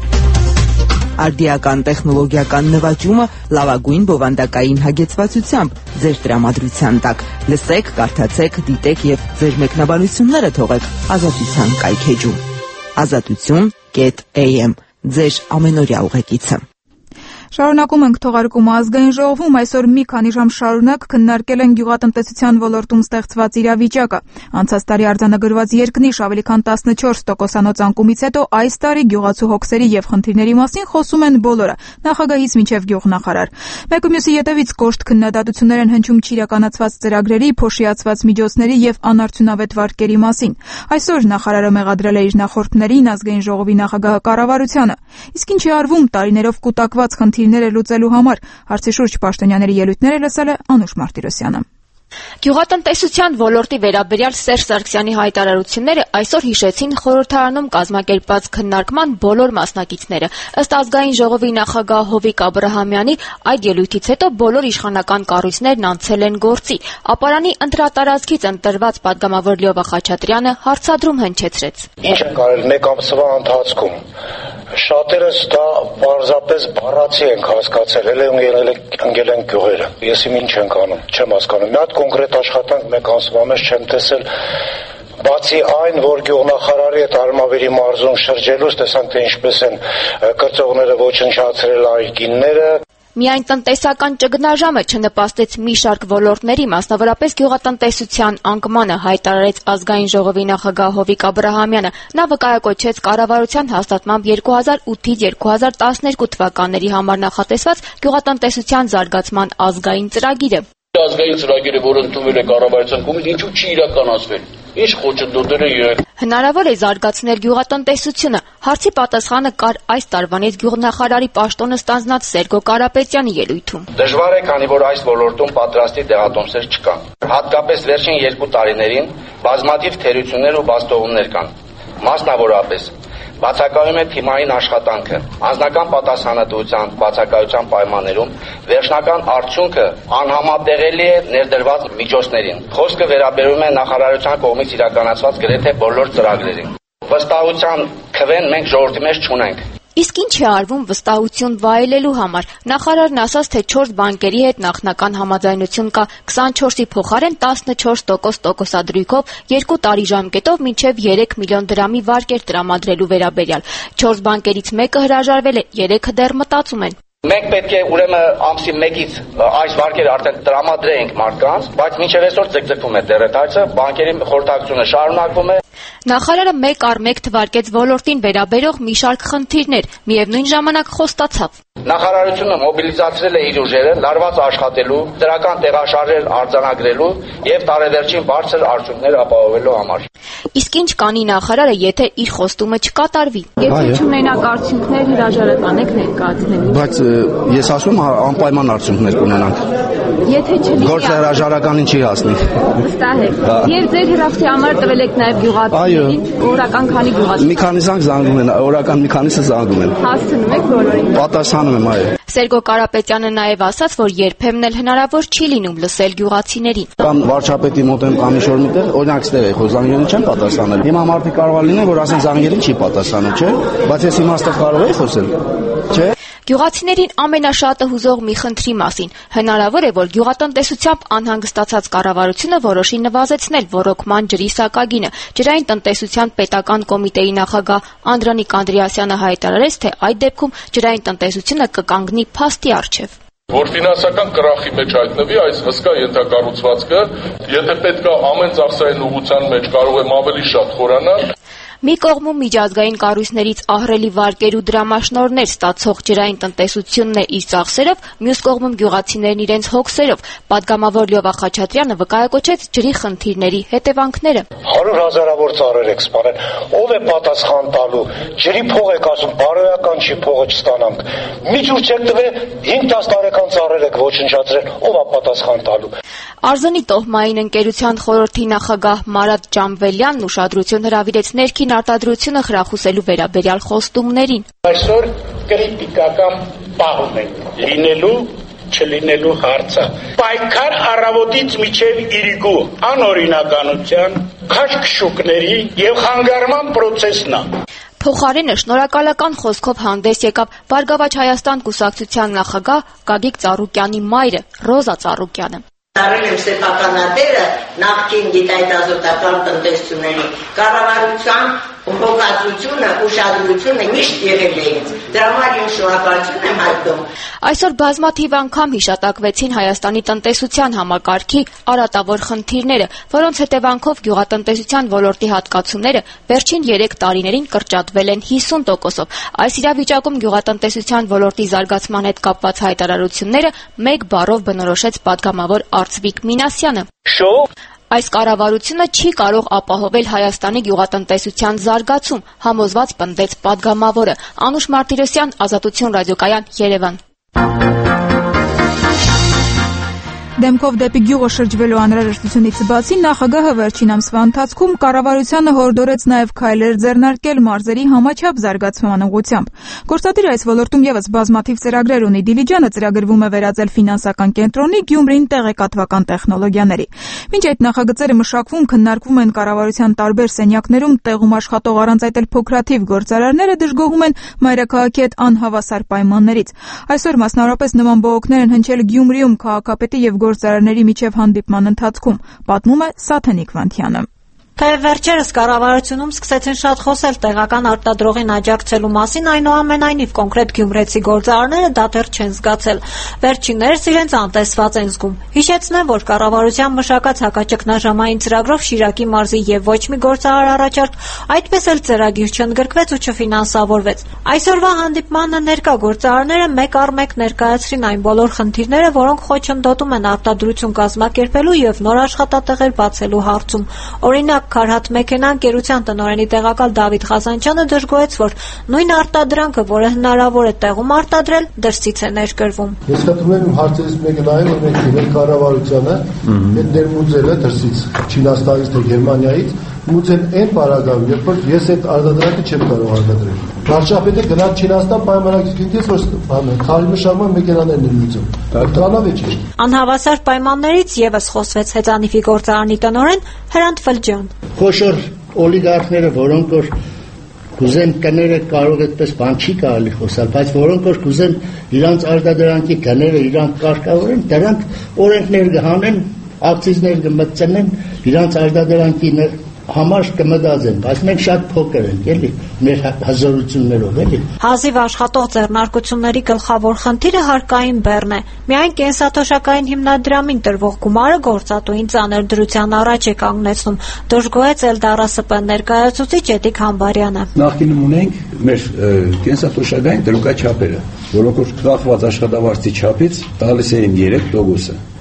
արդիական տեխնոլոգիական նվաճումը լավագույն բովանդակային հագեցվածությամբ ձեր տրամադրության տակ։ Լսեք, կարդացեք, դիտեք եւ ձեր մեկնաբանությունները թողեք Ազատության կայքեջում։ Ազատություն կետ է էմ, ձեր ամենօրյա ուղեկիցը։ Շարունակում ենք թողարկումը ազգային ժողովում, այսօր մի քանի ժամ շարունակ քննարկել են գյուղատնտեսության ոլորտում ստեղծված իրավիճակը։ Անցած տարի արձանագրված երկնիշ ավելի քան տասնչորս տոկոսանոց անկումից հետո այս տարի գյուղացու հոգսերի եւ խնդիրների մասին խոսում են բոլորը, նախագահից մինչեւ գյուղնախարար։ Մեկը մյուսի ետևից կոշտ քննադատություններ են հնչում չիրականացված ծրագրերի, փոշիացված միջոցների եւ անարդյունավետ վարկերի մասին։ Այսօր նախարարը մեղադրել է իր նախորդներին, ազգային ժողովի նախագահը կառավարությանը։ Իսկ ինչի արվում տարիներով կուտակված խնդիրները լուծելու համար, հարցի շուրջ պաշտոնյաների ելույթները լսել է Անուշ Մարտիրոսյանը։ Գյուղատնտեսության ոլորտի վերաբերյալ Սերժ Սարգսյանի հայտարարությունները այսօր հիշեցին խորհրդարանում կազմակերպված քննարկման բոլոր մասնակիցները։ Ըստ ազգային ժողովի նախագահ Հովիկ Աբրահամյանի, այդ ելույթից հետո բոլոր իշխանական կառույցներն անցել են գործի։ Ապարանի ընտրատարածքից ընտրված падգամավոր Լյովա Խաչատրյանը հարցադրում հնչեցրեց։ Ինչ են կարել մեկ ամսվա ընթացքում։ Շատերս դա պարզապես բառացի ենք հասկացել, էլ ընկել են գյուղերը։ Ես իմ ինչ ենք անում, չեմ հասկանում։ Մի հատ կոնկրետ աշխատանք մեկ ամսվա մեջ չեմ տեսել, բացի այն, որ գյուղնախարարի հետ Արմավիրի մարզում շրջելուց տեսանք, թե ինչպես են կրծողները ոչնչացրել այգիները։ Միայն տնտեսական ճգնաժամը չնպաստեց մի շարք ոլորտների, մասնավորապես գյուղատնտեսության անկմանը, հայտարարեց ազգային ժողովի նախագահ Հովիկ Աբրահամյանը։ Նա վկայակոչեց կառավարության հաստատմամբ երկու հազար ութից երկու հազար տասներկու թվականների համար նախատեսված գյուղատնտեսության զարգացման ազգային ծրագիրը։ Ազգային ծրագիրը, որը ընդունվել է կառավարության կողմից, ինչու չի իրականացվել։ Ինչ խոչընդոտները եղել։ Հնարավոր է զարգացնել գյուղատնտեսությունը։ Հարցի պատասխանը կար այս տարվանից գյուղնախարարի պաշտոնը ստանձնած Սերգո Կարապետյանի ելույթում։ Դժվար է, քանի որ այս ոլորտում պատրաստի տեղատոմսեր չկան։ Հատկապես վերջին երկու տարիներին բազմաթիվ թերություններ ու բաստողումներ կան։ Մասնավորապես բացակայում է թիմային աշխատանքը, անձնական պատասխանատվության բացակայության պայմաններում վերջնական արդյունքը անհամատեղելի է ներդրված միջոցներին։ Խոսքը վերաբերում է նախարարության կողմից իրականացված գրեթե բոլոր ծրագրերին։ Վստահության քվեն մենք ժողովրդի մեջ չունենք։ Իսկ ինչ է արվում վստահություն վայելելու համար։ Նախարարն ասաց, թե չորս բանկերի հետ նախնական համաձայնություն կա քսանչորսի փոխարեն տասնչորս տոկոս տոկոսադրույքով երկու տարի ժամկետով մինչև երեք միլիոն դրամի վարկեր տրամադրելու վերաբերյալ։ Չորս բանկերից մեկը հրաժարվել է, երեքը դեռ մտածում են։ Մենք պետք է ուրեմն ամսի մեկից այս վարկերը արդեն տրամադրենք մարդկանց, բայց մինչև այսօր ձգձգվում է դերետայցը, բանկերի խորհրդակցությունը շարունակվում է։ Նախարարը մեկ առ մեկ թվարկեց ոլորտին վերաբերող մի շարք խնդիրներ, միևնույն ժամանակ խոստացավ։ Նախարարությունը մոբիլիզացրել է իր ուժերը լարված աշխատելու, դրական տեղաշարժեր արձանագրելու եւ տարեվերջին բարձր արդյունքներ ապահովելու համար։ Իսկ ինչ կանի նախարարը, եթե իր խոստումը չկատարվի։ Եթե չունենաք արդյունքներ, հրաժարական եք ներկայացնելու։ Բայց ես ասում եմ անպայման արդյունքներ կունենանք։ Եթե չլինի գործը հրաժարականին չի հասնի։ Վստահ եք։ Եվ ձեր հրավերի համար տվել եք նաև գյուղացիներին, օրական քանի գյուղացի։ Մի քանի զանգ զանգում են, օրական մի քանիսը զանգում են։ Հասցնում եք բոլորին։ Պատասխանում եմ, այո։ Սերգո Կարապետյանը նաև ասաց, որ երբեմն էլ հնարավոր չի լինում լսել գյուղացիներին։ Կամ վարչապետի մոտ եմ կամ ինչ-որ միտեղ, օրինակ ստեղ է, խո զանգերին չեն պատասխանել։ Հիմա մարդիկ կարող է լինել, որ ասեն զանգերին չի պատասխանում, չէ՞։ Բայց ես հիմա ստեղ կարող եմ խոսել, չէ՞։ Գյուղացիներին ամենաշատը հուզող մի խնդրի մասին։ Հնարավոր է, որ գյուղատնտեսությամբ անհանգստացած կառավարությունը որոշի նվազեցնել ոռոգման ջրի սակագինը։ Ջրային տնտեսության պետական կոմիտեի նախագահ Անդրանիկ Անդրեասյանը հայտարարեց, թե այդ դեպքում ջրային տնտեսությունը կկանգնի փաստի առջև։ Որ ֆինանսական կրախի մեջ հայտնվի այս հսկա ենթակառուցվածքը, եթե պետք է ամեն ծախսային ուղղության մեջ կարող եմ ավելի շատ խորանալ։ Մի կողմում միջազգային կառույցներից ահռելի վարկեր ու դրամաշնորհներ ստացող ջրային տնտեսությունն է իր ծախսերով, մյուս կողմում գյուղացիներն իրենց հոգսերով։ Պատգամավոր Լյովա Խաչատրյանը վկայակոչեց ջրի խնդիրների հետևանքները։ Հարյուր հազարավոր ծառեր եք սպանել, ով է պատասխան տալու, ջրի փող եք ասում, բարոյական չի, փողը չստանանք, մի ջուր չեք տվել, հինգ-տասը տարեկան ծառեր եք ոչնչացրել, ով է պատասխան տալու։ Արզանի տոհմային ընկերության խորհրդի նախագահ Մարատ Ջամվելյանն ուշադրություն հրավիրեց ներքին արտադրությունը խրախուսելու վերաբերյալ խոստումներին։ Այսօր կրիտիկական պահում են լինելու չլինելու հարցը։ Պայքար առավոտից մինչև իրիկու անօրինականության, քաշքշուկների եւ խանգարման process-ն է։ Փոխարենը շնորհակալական խոսքով հանդես եկավ Բարգավաճ Հայաստան կուսակցության նախագահ Գագիկ Ծառուկյանի մայրը Ռոզա Ծառուկյանը։ Տարել եմ սեփականատերը նախկին գիտայդազոտական տնտեսությունների կառավարության հոգացությունը, ուշադրությունը միշտ եղել է ինձ։ Դրա համար իմ շնորհակալություն եմ հայտնում։ Այսօր բազմաթիվ անգամ հիշատակվեցին Հայաստանի տնտեսության համակարգի արատավոր խնդիրները, որոնց հետևանքով գյուղատնտեսության ոլորտի հատկացումները վերջին երեք տարիներին կրճատվել են հիսուն տոկոսով։ Այս իրավիճակում գյուղատնտեսության ոլորտի զարգացման հետ կապված հայտարարությունները մեկ բառով բնորոշեց պատգամավոր Արծվիկ Մինասյանը։ Շոկ Այս կառավարությունը չի կարող ապահովել Հայաստանի գյուղատնտեսության զարգացում, համոզված պնդեց պատգամավորը։ Անուշ Մարտիրոսյան, Ազատություն ռադիոկայան, Երևան։ Դեմքով դեպի գյուղը շրջվելու անհրաժեշտությունից բացի նախագահը վերջին ամսվա ընթացքում կառավարությանը հորդորեց նաև քայլեր ձեռնարկել մարզերի համաչափ զարգացման ուղղությամբ։ Գործադիր այս ոլորտում եւս բազմաթիվ ծրագրեր ունի։ Դիլիջանը ծրագրվում է վերածել ֆինանսական կենտրոնի, Գյումրին տեղեկատվական տեխնոլոգիաների։ Մինչ այդ նախագծերը մշակվում, քննարկվում են կառավարության տարբեր սենյակներում, տեղում աշխատող առանց այդ էլ փոքրաթիվ գործարարները դժգոհում են մայրաքաղաքի հետ անհավասար պայմաններից։ Այսօր մասնավորապես նման բողոքներ են հնչել Գյումրիում քաղաքապետի եւ գործարարների միջև հանդիպման ընթացքում, պատմում է Սաթենիկ Վանթյանը։ Թեև վերջերս կառավարությունում սկսեցին շատ խոսել տեղական արտադրողին աջակցելու մասին, այնուամենայնիվ կոնկրետ գյումրեցի գործարարները դա դեռ չեն զգացել։ Վերջիններս իրենց անտեսված են զգում։ Հիշեցնեմ, որ կառավարության մշակած հակաճգնաժամային ծրագրով Շիրակի մարզի եւ ոչ մի գործարար առաջարկ այդպես էլ ծրագիր չընդգրկվեց ու չֆինանսավորվեց։ Այսօրվա հանդիպմանը ներկա գործարարները մեկ առ մեկ ներկայացրին այն բոլոր խնդիրները, որոնք խոչընդոտում են արտադրություն կազմակերպելու եւ նոր աշխատատեղեր բացելու հարցում։ Օրինակ Քարհատ մեքենա ընկերության տնօրենի տեղակալ Դավիթ Ղազանչյանը դժգոհեց, որ նույն արտադրանքը, որը հնարավոր է տեղում արտադրել, դրսից է ներկրվում։ Ես խնդրում եմ հարցերից մեկը նայել, որ մենք մեր կառավարությանը այդ ներմուծել է դրսից, Չինաստանից թե Գերմանիայից, մուծել այն պարագայում, երբ որ ես այդ արտադրանքը չեմ կարող արտադրել։ Վարչապետը գնաց Չինաստան պայմանագրից, որ բանը քարի մշակման մեքենաներն են մուծում։ Դրանով է ճիշտ։ Անհավասար պայմաններից եւս խոսվեց Հեծանիվի գործարանի տնօրեն Հրանտ Ֆլջյան։ Խոշոր օլիգարխները, որոնք որ կուզեն կները կարող այդպես բան չի կարելի խոսալ, բայց որոնք որ կուզեն իրանց արտադրանքի գները իրանք կարգավորեն, դրանք օրենքներ կհանեն, ակցիզներ կմտցնեն, իրանց արտադրանքի համար կմտածեն, բայց մենք շատ փոքր ենք, էլի, մեր հզորություններով, էլի։ Հազիվ աշխատող ձեռնարկությունների գլխավոր խնդիրը հարկային բեռն է։ Միայն կենսաթոշակային հիմնադրամին տրվող գումարը գործատուին ծանր դրության առաջ է կանգնեցնում, դժգոհեց Էլդարա ՍՊ ներկայացուցիչ Էդիկ Համբարյանը։ Նախկինում ունենք մեր կենսաթոշակային դրուկաչափերը, որոնք կախված աշխատավարձի չափից տալիս էին երեք տոկոսը։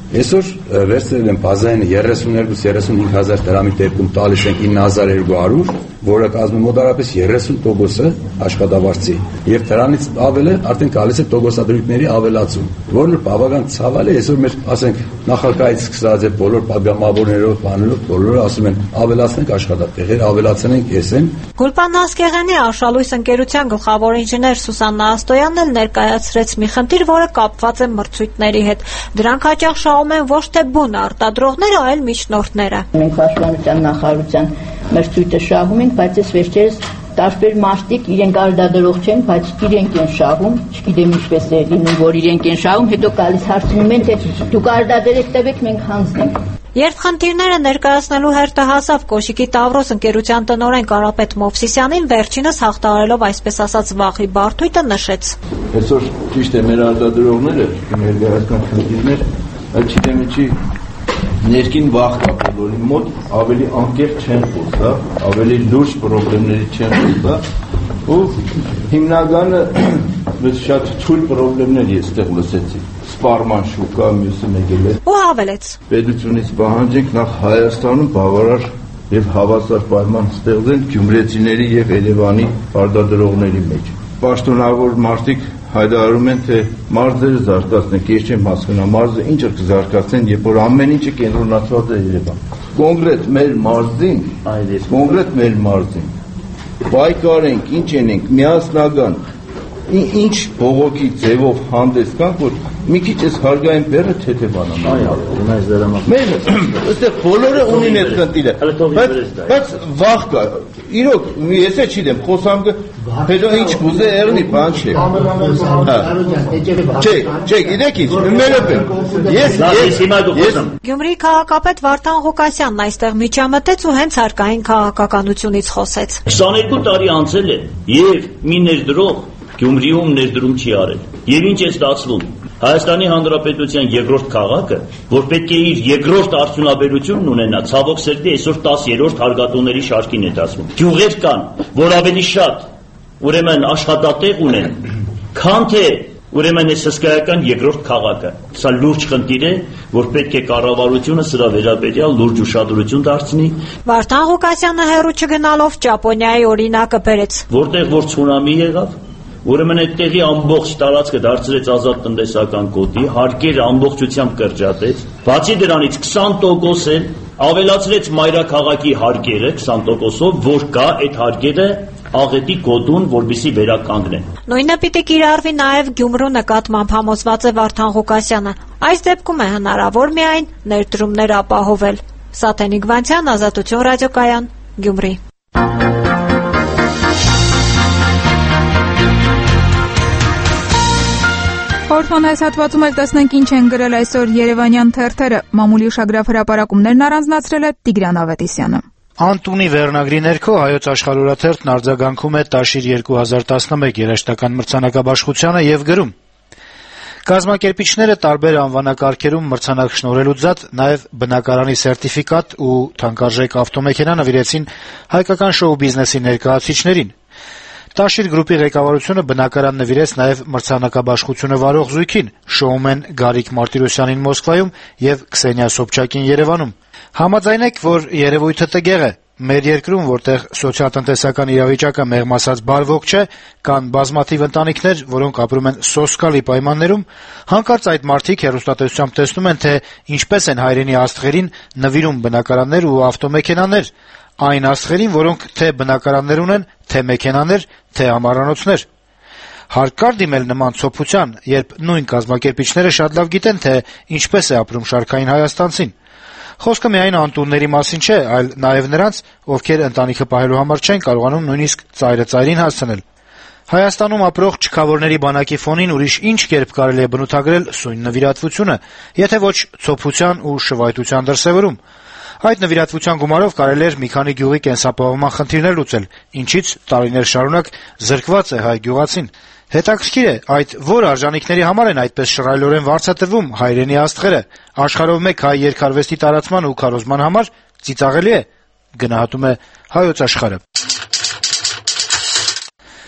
Այսօր վերցրել են բազային երեսունյոթ երեսունհինգ հազար դրամի դեպքում տալիս ենք ինը հազար երկու հարյուր, որը կազմում մոտավորապես երեսուն տոկոսը աշխատավարձի, եւ դրանից ավելը արդեն գալիս է տոկոսադրույքների ավելացում, որն բավական ցավալի է։ Այսօր մեր, ասենք, նախագահից սկսած է բոլոր պատգամավորներով, բաներով բոլորը ասում են ավելացնենք աշխատատեղեր, ավելացնենք էսեն։ Գուլպան Ասկեղյանի Արշալույս ընկերության գլխավոր ինժեներ Սուսաննա Աստոյանն էլ ներկայացրեց մի խնդիր, որը կապված է մրցույթների հետ։ Դրանք հաճախ շահում են ոչ թե բուն արտադրողները, այլ միջնորդները։ Մենք պաշտպանության նախարարության մրցույթը շահում ենք, բայց այս վերջերս տարբեր մարդիկ իրենք արտադրող չեն, բայց իրենք են շահում, չգիտեմ ինչպես է լինում, որ իրենք են շահում, հետո գալիս հարցնում են, թե դուք արտադրեք, տվեք, մենք հանձնենք։ Երբ խնդիրները ներկայացնելու հերթը հասավ Կոշիկի Տավրոս ընկերության տնօրեն Կարապետ Մովսիսյանին, վերջինս հաղթահարելով այսպես ասած վախի բարդույթը նշեց։ Այսօր ճիշտ է մեր արտադրողները ներկայացնող խնդիրներ, այդ չգիտեմ ինչի ներքին վախ կա բոլորի մոտ, ավելի անկեղծ չեն խոսա, ավելի լուրջ խնդիրների չեն խոսա, ու հիմնականը մեծ շատ թույլ խնդիրներ ես այդտեղ լսեցի։ Սպարման շուկա, մյուսը մեկ է։ Ու հավելեց. Պետությունից պահանջենք նախ Հայաստանում բավարար եւ հավասար պայման ստեղծել գյումրեցիների եւ Երևանի արտադրողների մեջ։ Պաշտոնավոր մարդիկ հայտարարում են, թե մարզերը զարգացնենք, ես չեմ հասկանում, մարզը ինչը կզարգացնեն, երբ որ ամեն ինչը կենտրոնացված է Երևան։ Կոնկրետ մեր մարզին, կոնկրետ մեր մարզին պայքարենք, ինչ ենք, միասնական, ինչ բողոքի ձևով հանդես կանք, որ մի քիչ էս հարգային բեռը թեթևանան։ Մեր այստեղ բոլորը ունին այդ խնդիրը, բայց վախ կա։ Իրոք, ես է չգիտեմ, խոսամքը հետո ինչ կուզե եղնի, բան չէ։ Չէ, չէ, գիտեք ինչ, մերոպ եմ։ Ես ես Գյումրիի քաղաքապետ Վարդան Ղուկասյանն այստեղ միջամտեց ու հենց հարկային քաղաքականությունից խոսեց։ քսաներկու տարի անցել է եւ մի ներդրող Գյումրիում ներդրում չի արել։ Եվ ինչ է ստացվում։ Հայաստանի Հանրապետության երկրորդ քաղաքը, որ պետք է իր երկրորդ արդյունաբերությունն ունենա, ցավոք սրտի այսօր տասներորդ հարգատոների շարքին է դասվում։ Գյուղեր կան, որ ավելի շատ ուրեմն աշխատատեղ ունեն, քան թե ուրեմն այս հսկայական երկրորդ քաղաքը։ Սա լուրջ խնդիր է, որ պետք է կառավարությունը սրա վերաբերյալ լուրջ ուշադրություն դարձնի։ Վարդան Ղուկասյանը հեռու չգնալով Ճապոնիայի օրինակը բերեց։ Որտեղ որ ցունամի եղավ, ուրեմն այդտեղի ամբողջ տարածքը դարձրեց ազատ տնտեսական գոտի, հարկերը ամբողջությամբ կրճատեց, բացի դրանից քսան տոկոս էլ ավելացրեց մայրաքաղաքի հարկերը քսան տոկոսով, որ կա այդ հարկերը աղետի գոտուն, որպեսզի վերականգնեն։ Նույնը պիտի կիրառվի նաև Գյումրու նկատմամբ համոզված է Վարդան Ղուկասյանը։ Այս դեպքում է հնարավոր միայն ներդրումներ ապահովել։ Սաթենիկ Վանցյան, Ազատություն ռադիոկայան, Գյումրի։ Հաղորդման այս հատվածում էլ տեսնենք ինչ են գրել այսօր երևանյան թերթերը։ Մամուլի ուշագրավ հրապարակումներն առանձնացրել է Տիգրան Ավետիսյանը։ Անտունի վերնագրի ներքո Հայոց աշխարհորաթերթն արձագանքում է Տաշիր երկու հազար տասնմեկ երաժշտական մրցանակաբաշխությանը եւ գրում. Կազմակերպիչները տարբեր անվանակարգերում մրցանակ շնորհելուց զատ նաև բնակարանի սերտիֆիկատ ու թանկարժեք ավտոմեքենա նվիրեցին հայկական շոու բիզնեսի ներկայացուցիչներին։ Տաշիր գրուպի ղեկավարությունը բնակարան նվիրեց նաև մրցանակաբաշխությունը վարող զույգին՝ շոումեն Գարիկ Մարտիրոսյանին Մոսկվայում եւ Քսենիա Սոբչակին Երևանում։ Համաձայնեք, որ երևույթը տգեղ է։ Մեր երկրում, որտեղ սոցիալ-տնտեսական իրավիճակը մեղմ ասած բարվոք չէ, կան բազմաթիվ ընտանիքներ, որոնք ապրում են սոսկալի պայմաններում, հանկարծ այդ մարդիկ հեռուստատեսությամբ տեսնում են, թե ինչպես են հայրենի աստղերին նվիրում բնակարաններ ու ավտոմեքենաներ, այն աստղերին, որոնք թե բնակարաններ ունեն, թե մեքենաներ, թե ամառանոցներ։ Հարկ կար դիմել նման ցոփության, երբ նույն կազմակերպիչները շատ լավ գիտեն, թե ինչպես է ապրում շարքային հայաստանցին։ Խոսքը միայն անտունների մասին չէ, այլ նաև նրանց, ովքեր ընտանիքը պահելու համար չեն կարողանում նույնիսկ ծայրը ծայրին հասցնել։ Հայաստանում ապրող չքավորների բանակի ֆոնին ուրիշ ինչ կերպ կարելի է բնութագրել սույն նվիրատվությունը, եթե ոչ ցոփության ու շվայտության դրսևորում։ Այդ նվիրատվության գումարով կարելի էր մի քանի գյուղի կենսապահովման խնդիրներ լուծել, ինչից տարիներ շարունակ զրկված է հայ գյուղացին։ Հետաքրքիր է, այդ որ արժանինքների համար են այդպես շռայլորեն վարձատրվում հայրենի աստղերը, աշխարհով մեկ հայ երկարվեստի տարածման ու քարոզման համար ծիծաղելի է, գնահատում է Հայոց Աշխարհը։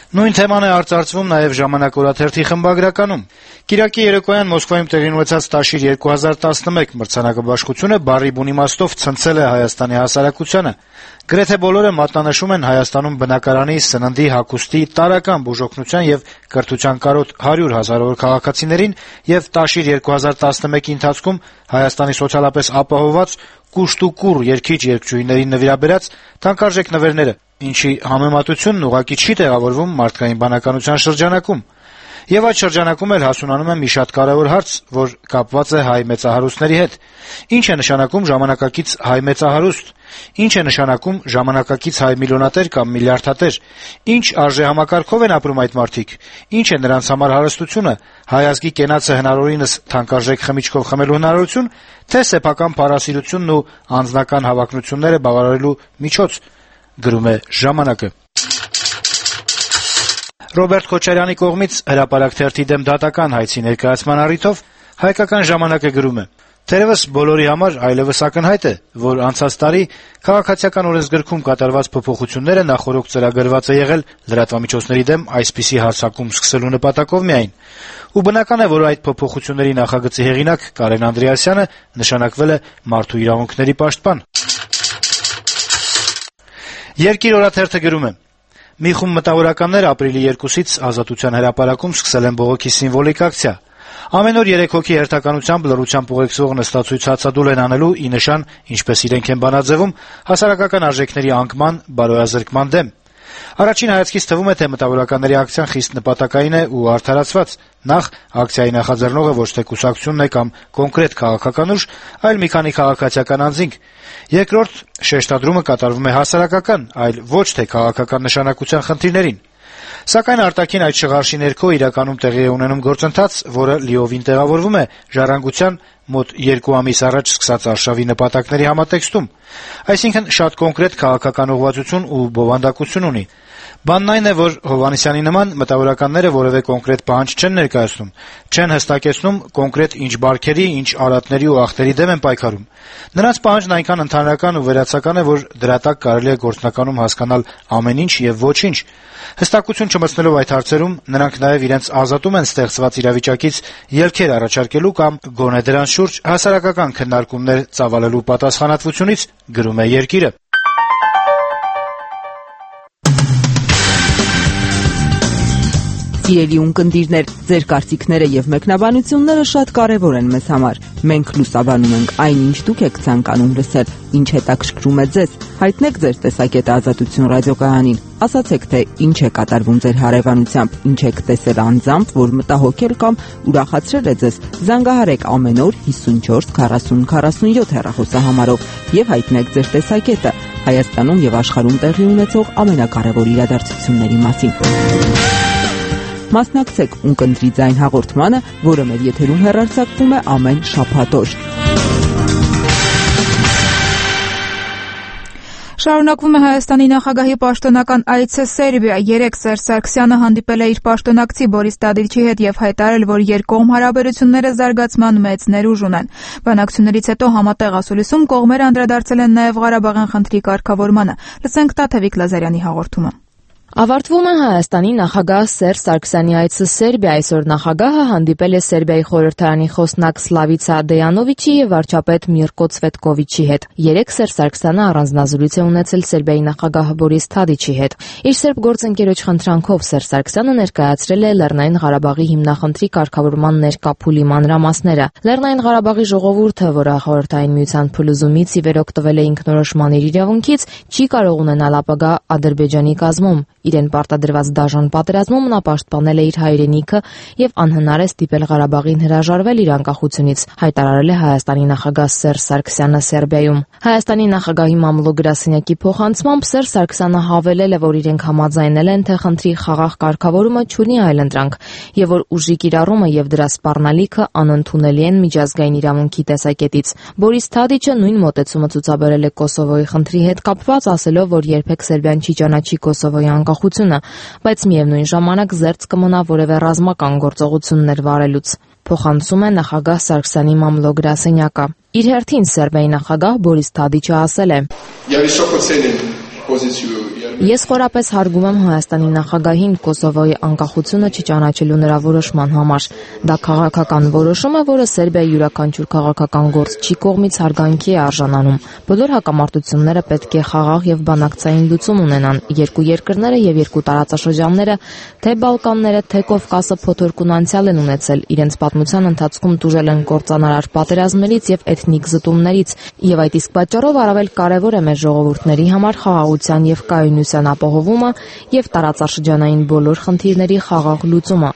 Նույն թեման է արծարծվում նաև «Ժամանակ» օրաթերթի խմբագրականում։ Կիրակի երեկոյան Մոսկվայում տեղի ունեցած Տաշիր երկու հազար տասնմեկ մրցանակաբաշխությունը բառի բուն իմաստով ցնցել է Հայաստանի հասարակությանը։ Գրեթե բոլորը մատնանշում են Հայաստանում բնակարանի, սննդի, հագուստի, տարրական բուժօգնության եւ կրթության կարոտ հարյուր հազարավոր քաղաքացիներին եւ Տաշիր երկու հազար տասնմեկի ընթացքում Հայաստանի սոցիալապես ապահովված կուշտ ու կուռ երգիչ երգչուհիներին նվիրաբերած թանկարժեք նվերները, ինչի համեմատությունն ուղղակի չի տեղավորվում մարդկային բանականության շրջանակում։ Եվ այդ շրջանակում էլ հասունանում է մի շատ կարևոր հարց, որ կապված է հայ մեծահարուստների հետ։ Ինչ է նշանակում ժամանակակից հայ մեծահարուստ։ Ինչ է նշանակում ժամանակակից հայ միլիոնատեր կամ միլիարդատեր։ Ինչ արժեհամակարգով են ապրում այդ մարդիկ։ Ինչ է նրանց համար հարստությունը, հայ ազգի կենացը հնարավորինս թանկարժեք խմիչքով խմելու հնարավորություն, թե սեփական փառասիրությունն ու անձնական հավակնությունները բավարարելու միջոց, գրում է «Ժամանակը»։ Ռոբերտ Քոչարյանի կողմից հրապարակ թերթի դեմ դատական հայցի ներկայացման առիթով «Հայկական ժամանակ»-ը գրում է. «Թերևս բոլորի համար այլևս ակնհայտ է, որ անցած տարի քաղաքացիական օրենսգրքում կատարված փոփոխությունները նախօրոք ծրագրված է եղել լրատվամիջոցների դեմ այսպիսի հարձակում սկսելու նպատակով միայն։ Ու բնական է, որ այդ փոփոխությունների նախագծի հեղինակ Կարեն Անդրեասյանը նշանակվել է մարդու իրավունքների պաշտպան»։ «Երկիր» օրաթերթը գրում է. «Մի խումբ մտավորականներ ապրիլի երկուսից Ազատության հրապարակում սկսել են բողոքի սիմվոլիկ ակցիա։ Ամեն օր երեք հոգի հերթականությամբ լռությամբ ուղեկցող նստացույց հացադուլ են անելու ի նշան, ինչպես իրենք են բանաձևում, հասարակական արժեքների անկման, բարոյազրկման դեմ։ Առաջին հայացքից թվում է, թե մտավորականների ակցիան խիստ նպատակային է ու արդարացված։ Նախ ակցիայի նախաձեռնողը ոչ թե կուսակցությունն է կամ կոնկրետ քաղաքական ուժ, այլ մի քանի քաղաքացիական անձինք։ Երկրորդ, շեշտադրումը կատարվում է հասարակական, այլ ոչ թե քաղաքական նշանակության խնդիրներին։ Սակայն արտաքին այդ շղարշի ներքո իրականում տեղի է ունենում գործընթաց, որը լիովին տեղավորվում է ժառանգության մոտ երկու ամիս առաջ սկսած արշավի նպատակների համատեքստում, այսինքն շատ կոնկրետ քաղաքական ուղղվածություն ու բովանդակություն ունի։ Բանն այն է, որ Հովհաննիսյանի նման մտավորականները որևէ կոնկրետ պահանջ չեն ներկայացնում, չեն հստակեցնում կոնկրետ ինչ բարքերի, ինչ արատների ու ախտերի դեմ են պայքարում։ Նրանց պահանջն այնքան ընդհանրական ու վերացական է, որ դրա տակ կարելի է գործնականում հասկանալ ամեն ինչ եւ ոչինչ։ Հստակություն չմտցնելով այդ հարցերում, նրանք նաեւ իրենց ազատում են ստեղծված իրավիճակից ելքեր առաջարկելու կամ գոնե դրանց շուրջ հասարակական քննարկումներ ծավալելու պատասխանատվությունից, գրում է «Երկիրը»։ Սիրելի ունկնդիրներ, ձեր կարծիքները եւ մեկնաբանությունները շատ կարեւոր են մեզ համար։ Մենք լուսաբանում ենք այն, ինչ դուք եք ցանկանում լսել, ինչ հետաքրքրում է ձեզ։ Հայտնեք ձեր տեսակետը Ազատություն ռադիոկայանին։ Ասացեք, թե ինչ է կատարվում ձեր հարևանությամբ, ինչ եք տեսել անձամբ, որ մտահոգել կամ ուրախացրել է ձեզ։ Զանգահարեք ամեն օր հիսունչորս քառասուն քառասունյոթ հեռախոսահամարով եւ հայտնեք ձեր տեսակետը Հայաստանում եւ աշխարհում տեղի ունեցող ամենակարևոր իրադարձությունների մասին։ Մասնակցեք Ունկնդրի ձայն հաղորդմանը, որը մեր եթերում հեռարձակվում է ամեն շաբաթ օր։ Շարունակվում է Հայաստանի նախագահի պաշտոնական այցը Սերբիա։ Երեկ Սերժ Սարգսյանը հանդիպել է իր պաշտոնակցի Բորիս Տադիչի հետ եւ հայտարարել, որ երկկողմ հարաբերությունները զարգացման մեծ ներուժ ունեն։ Բանակցություններից հետո համատեղ ասուլիսում կողմերը անդրադարձել են նաեւ Ղարաբաղյան խնդրի կարգավորմանը։ Լսենք Տաթևիկ Լազարյանի հաղորդումը։ Ավարտվում է Հայաստանի նախագահ Սերժ Սարգսյանի այցը Սերբիա։ Այսօր նախագահը հանդիպել է Սերբիայի խորհրդարանի խոսնակ Սլավիցա Դեյանովիչի եւ վարչապետ Միրկո Ցվետկովիչի հետ։ Երեկ Սերժ Սարգսյանը առանձնազրույց է ունեցել Սերբիայի նախագահ Բորիս Թադիչի հետ։ Իր սերբ գործընկերոջ խնդրանքով Սերժ Սարգսյանը ներկայացրել է Լեռնային Ղարաբաղի հիմնախնդրի կարգավորման ներկա փուլի մանրամասները։ Լեռնային Ղարաբաղի ժողովուրդը, որը խորհրդային միության փլուզումից ի վեր օգտվել է ինքնորոշման իր իրավունքից, չի կարող ունենալ ապագա Ադրբեջանի կազմում։ Իրեն պարտադրված դաժան պատերազմում նա պաշտպանել է իր հայրենիքը եւ անհնար է ստիպել Ղարաբաղին հրաժարվել իր անկախությունից, հայտարարել է Հայաստանի նախագահ Սերժ Սարգսյանը Սերբիայում։ Հայաստանի նախագահի մամլո գրասենյակի փոխանցմամբ Սերժ Սարգսյանը հավելել է, որ իրենք համաձայնել են, թե խնդրի խաղաղ կարգավորումը չունի այլընտրանք եւ որ ուժի կիրառումը եւ դրա սպառնալիքը անընդունելի են միջազգային իրավունքի տեսակետից։ Բորիս Թադիչը նույն մոտեցումը ցուցաբերել է Կոսովոյի խնդրի հետ կապված, ասելով, որ երբեք Սերբիան չի ճանաչի Կոսովոյի անկախությունը, բայց միևնույն ժամանակ զերծ կմնա որևէ ռազմական գործողություններ վարելուց։ Փոխանցում է նախագահ Սարգսյանի մամլո գրասենյակը։ Իր հերթին Սերբիայի նախագահ Բորիս Թադիչը ասել է. Ես խորապես հարգում եմ Հայաստանի նախագահին Կոսովոյի անկախությունը չճանաչելու նրա որոշման համար։ Դա քաղաքական որոշում է, որը Սերբիայի յուրաքանչյուր քաղաքական գործ չի կողմից հարգանքի է արժանանում։ Բոլոր հակամարտությունները պետք է խաղաղ եւ բանակցային լուծում ունենան։ Երկու երկրները եւ երկու տարածաշրջանները, թե Բալկանները, թե Կովկասը փոթորկուն անցյալ են ունեցել, իրենց պատմության ընթացքում տուժել են կործանարար պատերազմներից եւ էթնիկ զտումներից, եւ այդ իսկ պատճառով առավել կարեւոր է մեր ժողովուրդների համար խաղաղության եւ կայունության ապահովումը եւ տարածաշրջանային բոլոր խնդիրների խաղաղ լուծումը,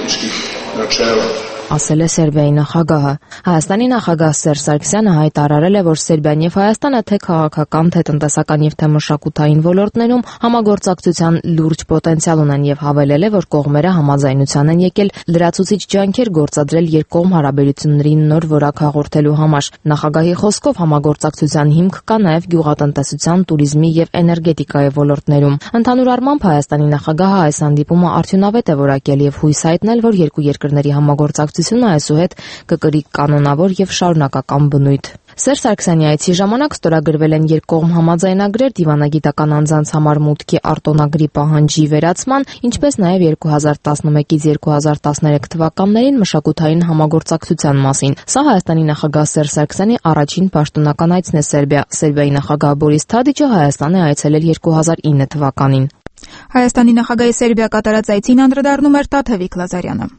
ասել է Սերբիայի նախագահը։ Հայաստանի նախագահ Սերժ Սարգսյանը հայտարարել է, որ Սերբիան եւ Հայաստանը թե քաղաքական, թե տնտեսական եւ թե մշակութային ոլորտներում համագործակցության լուրջ պոտենցիալ ունեն եւ հավելել է, որ կողմերը համաձայնության են եկել լրացուցիչ ջանքեր գործադրել երկկողմ հարաբերություններին նոր որակ հաղորդելու համար։ Նախագահի խոսքով համագործակցության հիմք կա նաեւ գյուղատնտեսության, туриզմի եւ էներգետիկայի ոլորտներում։ Ընդհանուր առմամբ Հայաստանի նախագահը այս հանդիպումը արդյունավետ է որակել եւ հույս հայտնել, որ երկու երկրների համագործակցությունը այսուհետ կկրի կանոնավոր եւ շարունակական բնույթ։ Սերժ Սարգսյանի այցի ժամանակ ստորագրվել են երկկողմ համաձայնագրեր դիվանագիտական անձանց համար մուտքի արտոնագրի պահանջի վերացման, ինչպես նաեւ երկու հազար տասնմեկից երկու հազար տասներեք թվականներին մշակութային համագործակցության մասին։ Սա Հայաստանի նախագահ Սերժ Սարգսյանի առաջին պաշտոնական այցն է Սերբիա։ Սերբիայի նախագահ Բորիս Թադիչը Հայաստան է այցելել երկու հազար ինը թվականին։ Հայաստանի նախագահի Սերբիա կատարած այցին անդրադառնում էր Տաթևիկ Լազարյանը։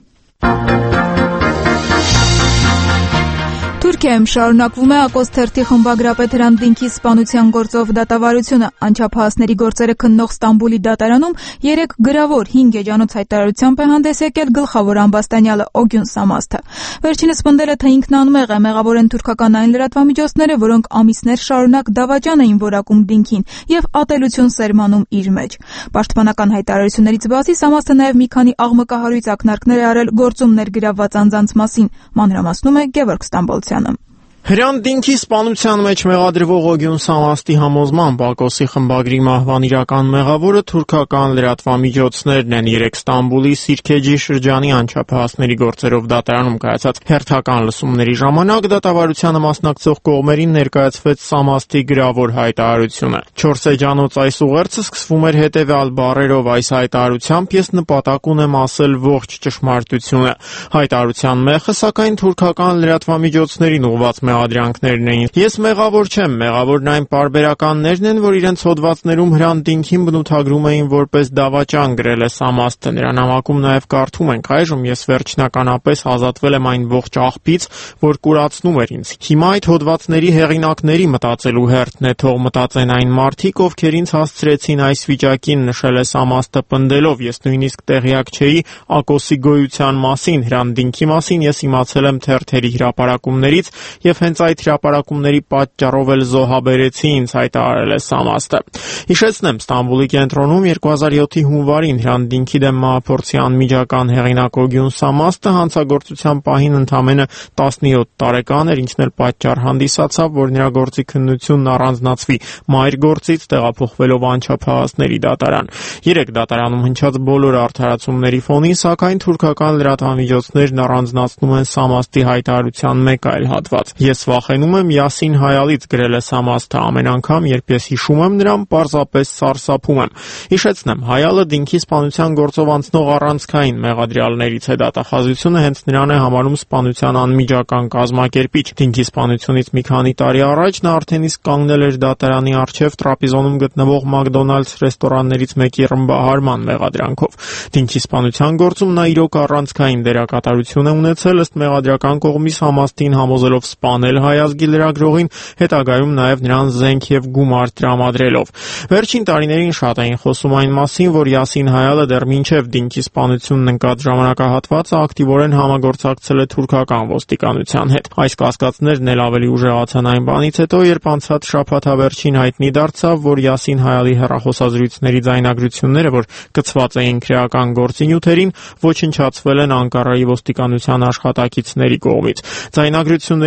Թուրքիայում շարունակվում է Ակոս թերթի խմբագրապետ Հրանտ Դինքի սպանության գործով դատավարությունը։ Անչափահասների գործերը քննող Ստամբուլի դատարանում երեք գրավոր հինգ էջանոց հայտարարությամբ է հանդես եկել գլխավոր ամբաստանյալը Օգյուն Սամասթը։ Վերջինս պնդել է, թե ինքնանմեղ է մեղավոր են թուրքական այն լրատվամիջոցները, որոնք ամիսներ շարունակ դավաճան էին որակում Դինքին եւ ատելություն սերմանում իր մեջ։ Պաշտպանական հայտարարություններից բացի Սամասթը նաեւ մի քանի աղմկահարույց ակնարկներ է արել գործում ներգրավված անձանց մասին։ Մանրամասնում է Գևորգ Ստամբոլցյանը։ Հրանտ Դինքի սպանության մեջ մեղադրվող Օգյուն Սամաստի համոզմամբ Ակոսի խմբագրի մահվան իրական մեղավորը թուրքական լրատվամիջոցներն են։ Երեք Ստամբուլի Սիրքեջի շրջանի անչափահասների գործերով դատարանում կայացած հերթական լսումների ժամանակ դատավարությանը մասնակցող կողմերին ներկայացվեց Սամաստի գրավոր հայտարարությունը։ Չորս էջանոց այս ուղերձը սկսվում էր հետևյալ բառերով. «Այս հայտարարությամբ ես նպատակ ունեմ ասել ողջ ճշմարտությունը»։ Հայտարարության մեխը սակայն թուրքական լրատվամիջոցներին ուղղված մեղադրանքներն էին։ Ես մեղավոր չեմ, մեղավորն այն պարբերականներն են, որ իրենց հոդվածներում Հրանտ Դինքին բնութագրում էին որպես դավաճան, գրել է Սամաստը։ Նրա նամակում նաև կարդում ենք. «Այժմ ես վերջնականապես ազատվել եմ այն ողջ աղբից, որ կուրացնում էր ինձ։ Հիմա այդ հոդվածների հեղինակների մտածելու հերթն է, թող մտածեն այն մարդիկ, ովքեր ինձ հասցրեցին այս վիճակին», նշել է Սամաստը պնդելով. «Ես նույնիսկ տեղյակ չէի Ակոսի գոյության մասին, Հրանտ Դինքի մասին ես իմացել եմ թերթերի հրապարակումներից եւ հենց այդ հրապարակումների պատճառով էլ զոհաբերեցի ինձ», հայտարարել է Սամաստը։ Հիշեցնեմ, Ստամբուլի կենտրոնում երկու հազար յոթի հունվարին Հրանտ Դինքի դեմ մահափորձի անմիջական հեղինակ Օգյուն Սամաստը հանցագործության պահին ընդամենը տասնյոթ տարեկան էր, ինչն էլ պատճառ հանդիսացավ, որ նրա գործի քննությունն առանձնացվի մայր գործից տեղափոխվելով անչափահասների դատարան։ Երեք դատարանում հնչած բոլոր արդարացումների ֆոնին, սակայն թուրքական լրատվամիջոցներն առանձնացնում են Սամաստի հայտարարության մեկ այլ հատված։ «Ես վախենում եմ Յասին Հայալից», գրել է Սամաստը, «ամեն անգամ, երբ ես հիշում եմ նրան, պարզապես սարսափում եմ»։ Հիշեցնեմ, Հայալը Դինքի սպանության գործով անցնող առանցքային մեղադրյալներից է։ Դատախազությունը հենց նրան է համարում սպանության անմիջական կազմակերպիչ։ Դինքի սպանությունից մի քանի տարի առաջ նա արդեն իսկ կանգնել էր դատարանի առջև Տրապիզոնում գտնվող McDonald's ռեստորաններից մեկի ռմբահարման մեղադրանքով։ Դինքի սպանության գործում նա իրոք առանցքային դերակատարություն է ունեցել, ըստ մեղադրական կողմի Սամաստին համոզելով սպանել հայ ազգի լրագրողին, հետագայում նաև նրան զենք եւ գումար տրամադրելով։ Վերջին տարիներին շատ էին խոսում այն մասին, որ Յասին Հայալը դեռ մինչև Դինքի սպանությունն ընկած ժամանակահատվածը ակտիվորեն համագործակցել է թուրքական ոստիկանության հետ։ Այս կասկածներն էլ ավելի ուժեղացան այն բանից հետո, երբ անցած շաբաթավերջին հայտնի դարձավ, որ Յասին Հայալի հեռախոսազրույցների ձայնագրությունները, որ կցված էին քրեական գործի նյութերին, ոչնչացվել են Անկարայի ոստիկանության աշխատակիցների կողմից։ Ձայնագրությունների մի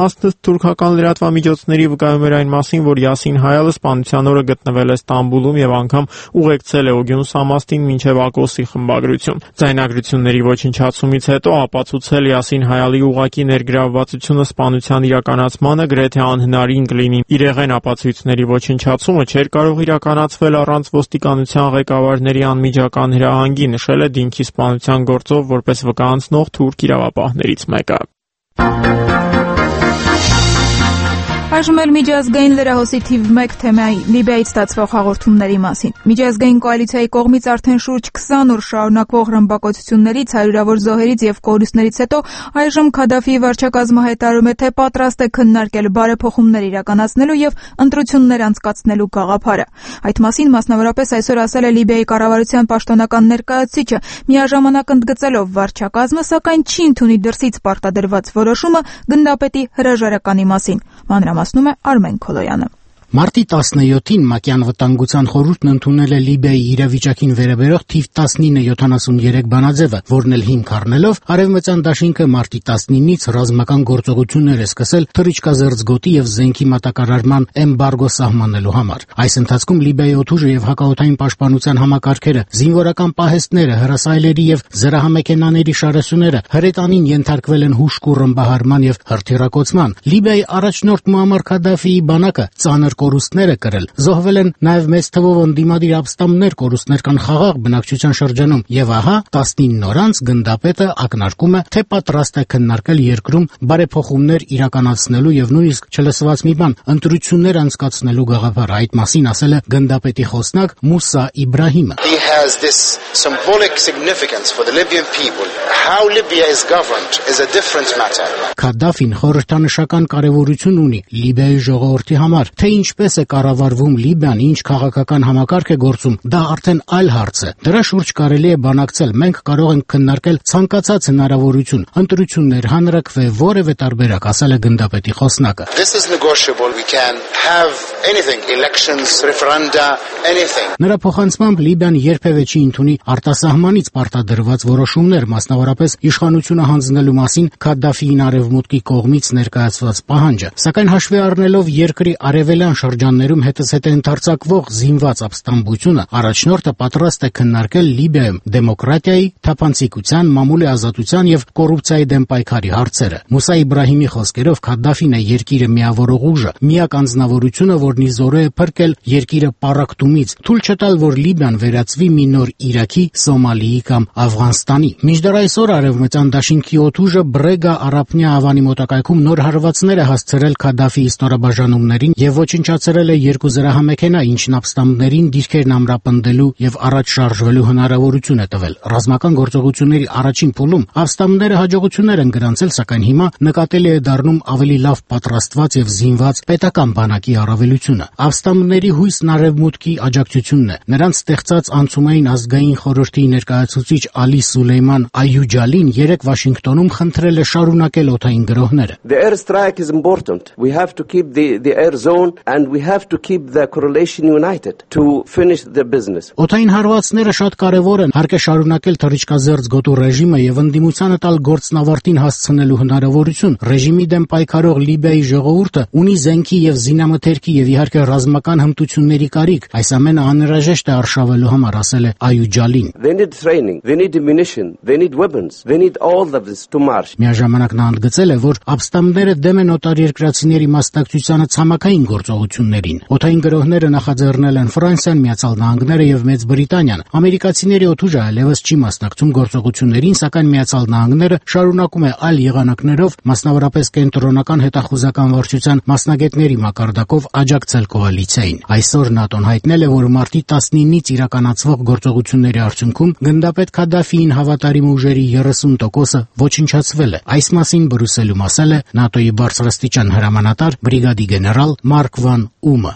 ՄԱՍՏ թուրքական լրատվամիջոցների վկայում էր այն մասին, որ Յասին Հայալը սպանության օրը գտնվել է Ստամբուլում եւ անգամ ուղեկցել է Օգյուն Սամաստին մինչեւ Ակոսի խմբագրություն։ Ձայնագրությունների ոչնչացումից հետո ապացուցել Յասին Հայալի ուղակի ներգրավվածությունը սպանության իրականացմանը գրեթե անհնարին կլինի։ Իրեղեն ապացույցների ոչնչացումը չէր կարող իրականացվել առանց ոստիկանության ղեկավարների անմիջական հրահանգի, նշել է դինքի սպանության գործով որպես վկանցնող թուրք իրավապահներից մեկը։ Այժմ էլ միջազգային լրահոսի թիվ մեկ թեմայի՝ Լիբիայից ստացվող հաղորդումների մասին։ Միջազգային կոալիցիայի կողմից արդեն շուրջ քսան օր շարունակվող ռմբակոծություններից, հարյուրավոր զոհերից եւ կորուստներից հետո այժմ Քադաֆիի վարչակազմը հայտարարում է, թե պատրաստ է քննարկել բարեփոխումներ իրականացնելու եւ ընտրություններ անցկացնելու գաղափարը։ Այդ մասին մասնավորապես այսօր ասել է Լիբիայի կառավարության պաշտոնական ներկայացուցիչը, միաժամանակ ընդգծելով վարչակազմը, սակայն չի ընդունի դրսից պարտադրված որոշումը գնդապետի հրաժարականի մասին։ Մանրամասնում է Արմեն Քոլոյանը։ Մարտի տասնյոթին ՄԱԿ-ի Անվտանգության խորհուրդն ընդունել է Լիբիայի իրավիճակին վերաբերող թիվ տասնինը յոթանասունյերեք բանաձևը, որն էլ հիմք առնելով Արևմտյան դաշինքը մարտի տասնինից ռազմական գործողություններ է սկսել թռիչքազերծ գոտի եւ զենքի մատակարարման էմբարգո սահմանելու համար։ Այս ընթացքում Լիբիայի օդուժը եւ հակաօդային պաշտպանության համակարգերը, զինվորական պահեստները, հրասայլերի եւ զրահամեքենաների շարասյուները հրետանին ենթարկվել են հուշկու ռմբահարման եւ հրթիռակոծման։ Լիբիայի առաջնորդ Մուամմար Քադաֆիի բանակը ծանր կորուստներ է կրել, զոհվել են նաև մեծ թվով ընդդիմադիր ապստամբներ, կորուստներ կան խաղաղ բնակչության շրջանում, եւ ահա տասնինը օր անց գնդապետը ակնարկում է, թե պատրաստ է քննարկել երկրում բարեփոխումներ իրականացնելու եւ նույնիսկ չլսված մի բան, ընտրություններ անցկացնելու գաղափար։ Այդ մասին ասել է գնդապետի խոսնակ Մուսա Իբրահիմը։ He has this symbolic significance for the Libyan people. How Libya is governed is a different matter. Քադաֆին խորհրդանշական կարևորություն ունի Լիբիայի ժողովրդի համար, թե ինչպես է կառավարվում Լիբիան, ինչ քաղաքական համակարգ է գործում, դա արդեն այլ հարց է։ Դրա շուրջ կարելի է բանակցել, մենք կարող ենք քննարկել ցանկացած հնարավորություն, ընտրություններ, հանրակրվե, որևէ տարբերակ, ասել է գնդապետի խոսնակը։ This is negotiable. We can have anything, elections, referenda, anything. Նրա փոխանցմամբ Լիբիան երբևէ չի ընդունի արտասահմանից պարտադրված որոշումներ, մասնավորապես իշխանությունը հանձնելու մասին Քադաֆիին արևմուտքի կողմից ներկայացված պահանջը, սակայն հաշվի առնելով երկրի արևելյան շրջաններում հետզհետե ընդարձակվող զինված ապստամբությունը, առաջնորդը պատրաստ է քննարկել Լիբիայում դեմոկրատիայի, թափանցիկության, մամուլի ազատության եւ կոռուպցիայի դեմ պայքարի հարցերը։ Մուսա Իբրահիմի խոսքերով Քադաֆին է երկիրը միավորող ուժը, միակ անձնավորությունը, որն ի զորու է փրկել երկիրը պառակտումից, թույլ չտալ, որ Լիբիան վերածվի մի նոր Իրաքի, Սոմալիի կամ Աֆղանստանի։ Մինչդեռ այսօր Արևմտյան դաշինքի օդուժը Բրեգա Արաբնյա Ավանի մոտակայքում նոր հարվածներ է հասցրել Քադաֆիի ստորաբաժանումներին եւ ոչնչացրել է երկու զրահամեքենա, ինչն ապստամբներին դիրքերն ամրապնդելու եւ առաջ շարժվելու հնարավորություն է տվել։ Ռազմական գործողությունների առաջին փուլում ապստամբները հաջողություններ են գրանցել, սակայն հիմա նկատելի է դառնում ավելի լավ պատրաստված եւ զինված պետական բանակի առավելությունը։ Ապստամբների հույսն արևմուտքի աջակցությունն է։ Նրանց ստեղծած անցումային ազգային խորհրդի ներկայացուցիչ Ալի Սուլեյման Այյուջալին երեք Վաշինգտոնում խնդրել է շարունակել օդային գրոհները։ The airstrike is important. We have to keep the the air zone and we have to keep the correlation united to finish the business. Օդային հարվածները շատ կարևոր են, հարկ է շարունակել թռիչքազերծ գոտու ռեժիմը եւ ընդդիմությանը տալ գործնավարտին հասցնելու հնարավորություն։ Ռեժիմի դեմ պայքարող Լիբիայի ժողովուրդը ունի զենքի եւ զինամթերքի եւ իհարկե ռազմական հմտությունների կարիք։ Այս ամենը անհրաժեշտ է արշավելու համար, ասել է Այյուջալին։ They need training, they need ammunition, they need weapons, they need all of this to march. Միաժամանակ նա ընդգծել է, որ ապստամբները դեմ են օտարերկրացիների մասնակցությանը ցամաքային գործողություններին։ Օդային գրոհները նախաձեռնել են Ֆրանսիան, Միացյալ Նահանգները եւ Մեծ Բրիտանիան։ Ամերիկացիների օդուժը այլևս չի մասնակցում գործողություններին, սակայն Միացյալ Նահանգները շարունակում է այլ եղանակներով, մասնավորապես կենտրոնական հետախուզական վարչության մասնագետների մակարդակով աջակցել կոալիցիային։ Այսօր ՆԱՏՕ-ն հայտնել է, որ մարտի տասնինից իրականացվող գործողությունների արդյունքում գնդապետ Քադաֆիին հավատարիմ ուժերի երեսուն տոկոսը ոչնչացվել է։ Այս մասին Բրյուսելում ասել է ՆԱՏՕ-ի բարձրաստիճան հրամանատար բրիգադի գեներալ Մարկ Վան Ումը։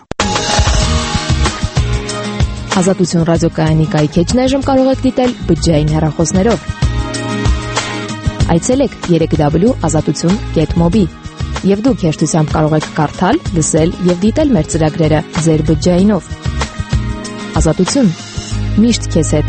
Ազատություն ռադիոկայանի կայքեջն այժմ կարող եք դիտել բջջային հեռախոսներով։ Այցելեք երեք w ազատություն կետ մոբի եւ դուք հեշտությամբ կարող եք կարդալ, լսել եւ դիտել մեր ծրագրերը ձեր բջջայինով։ Ազատություն միշտ քեզ հետ։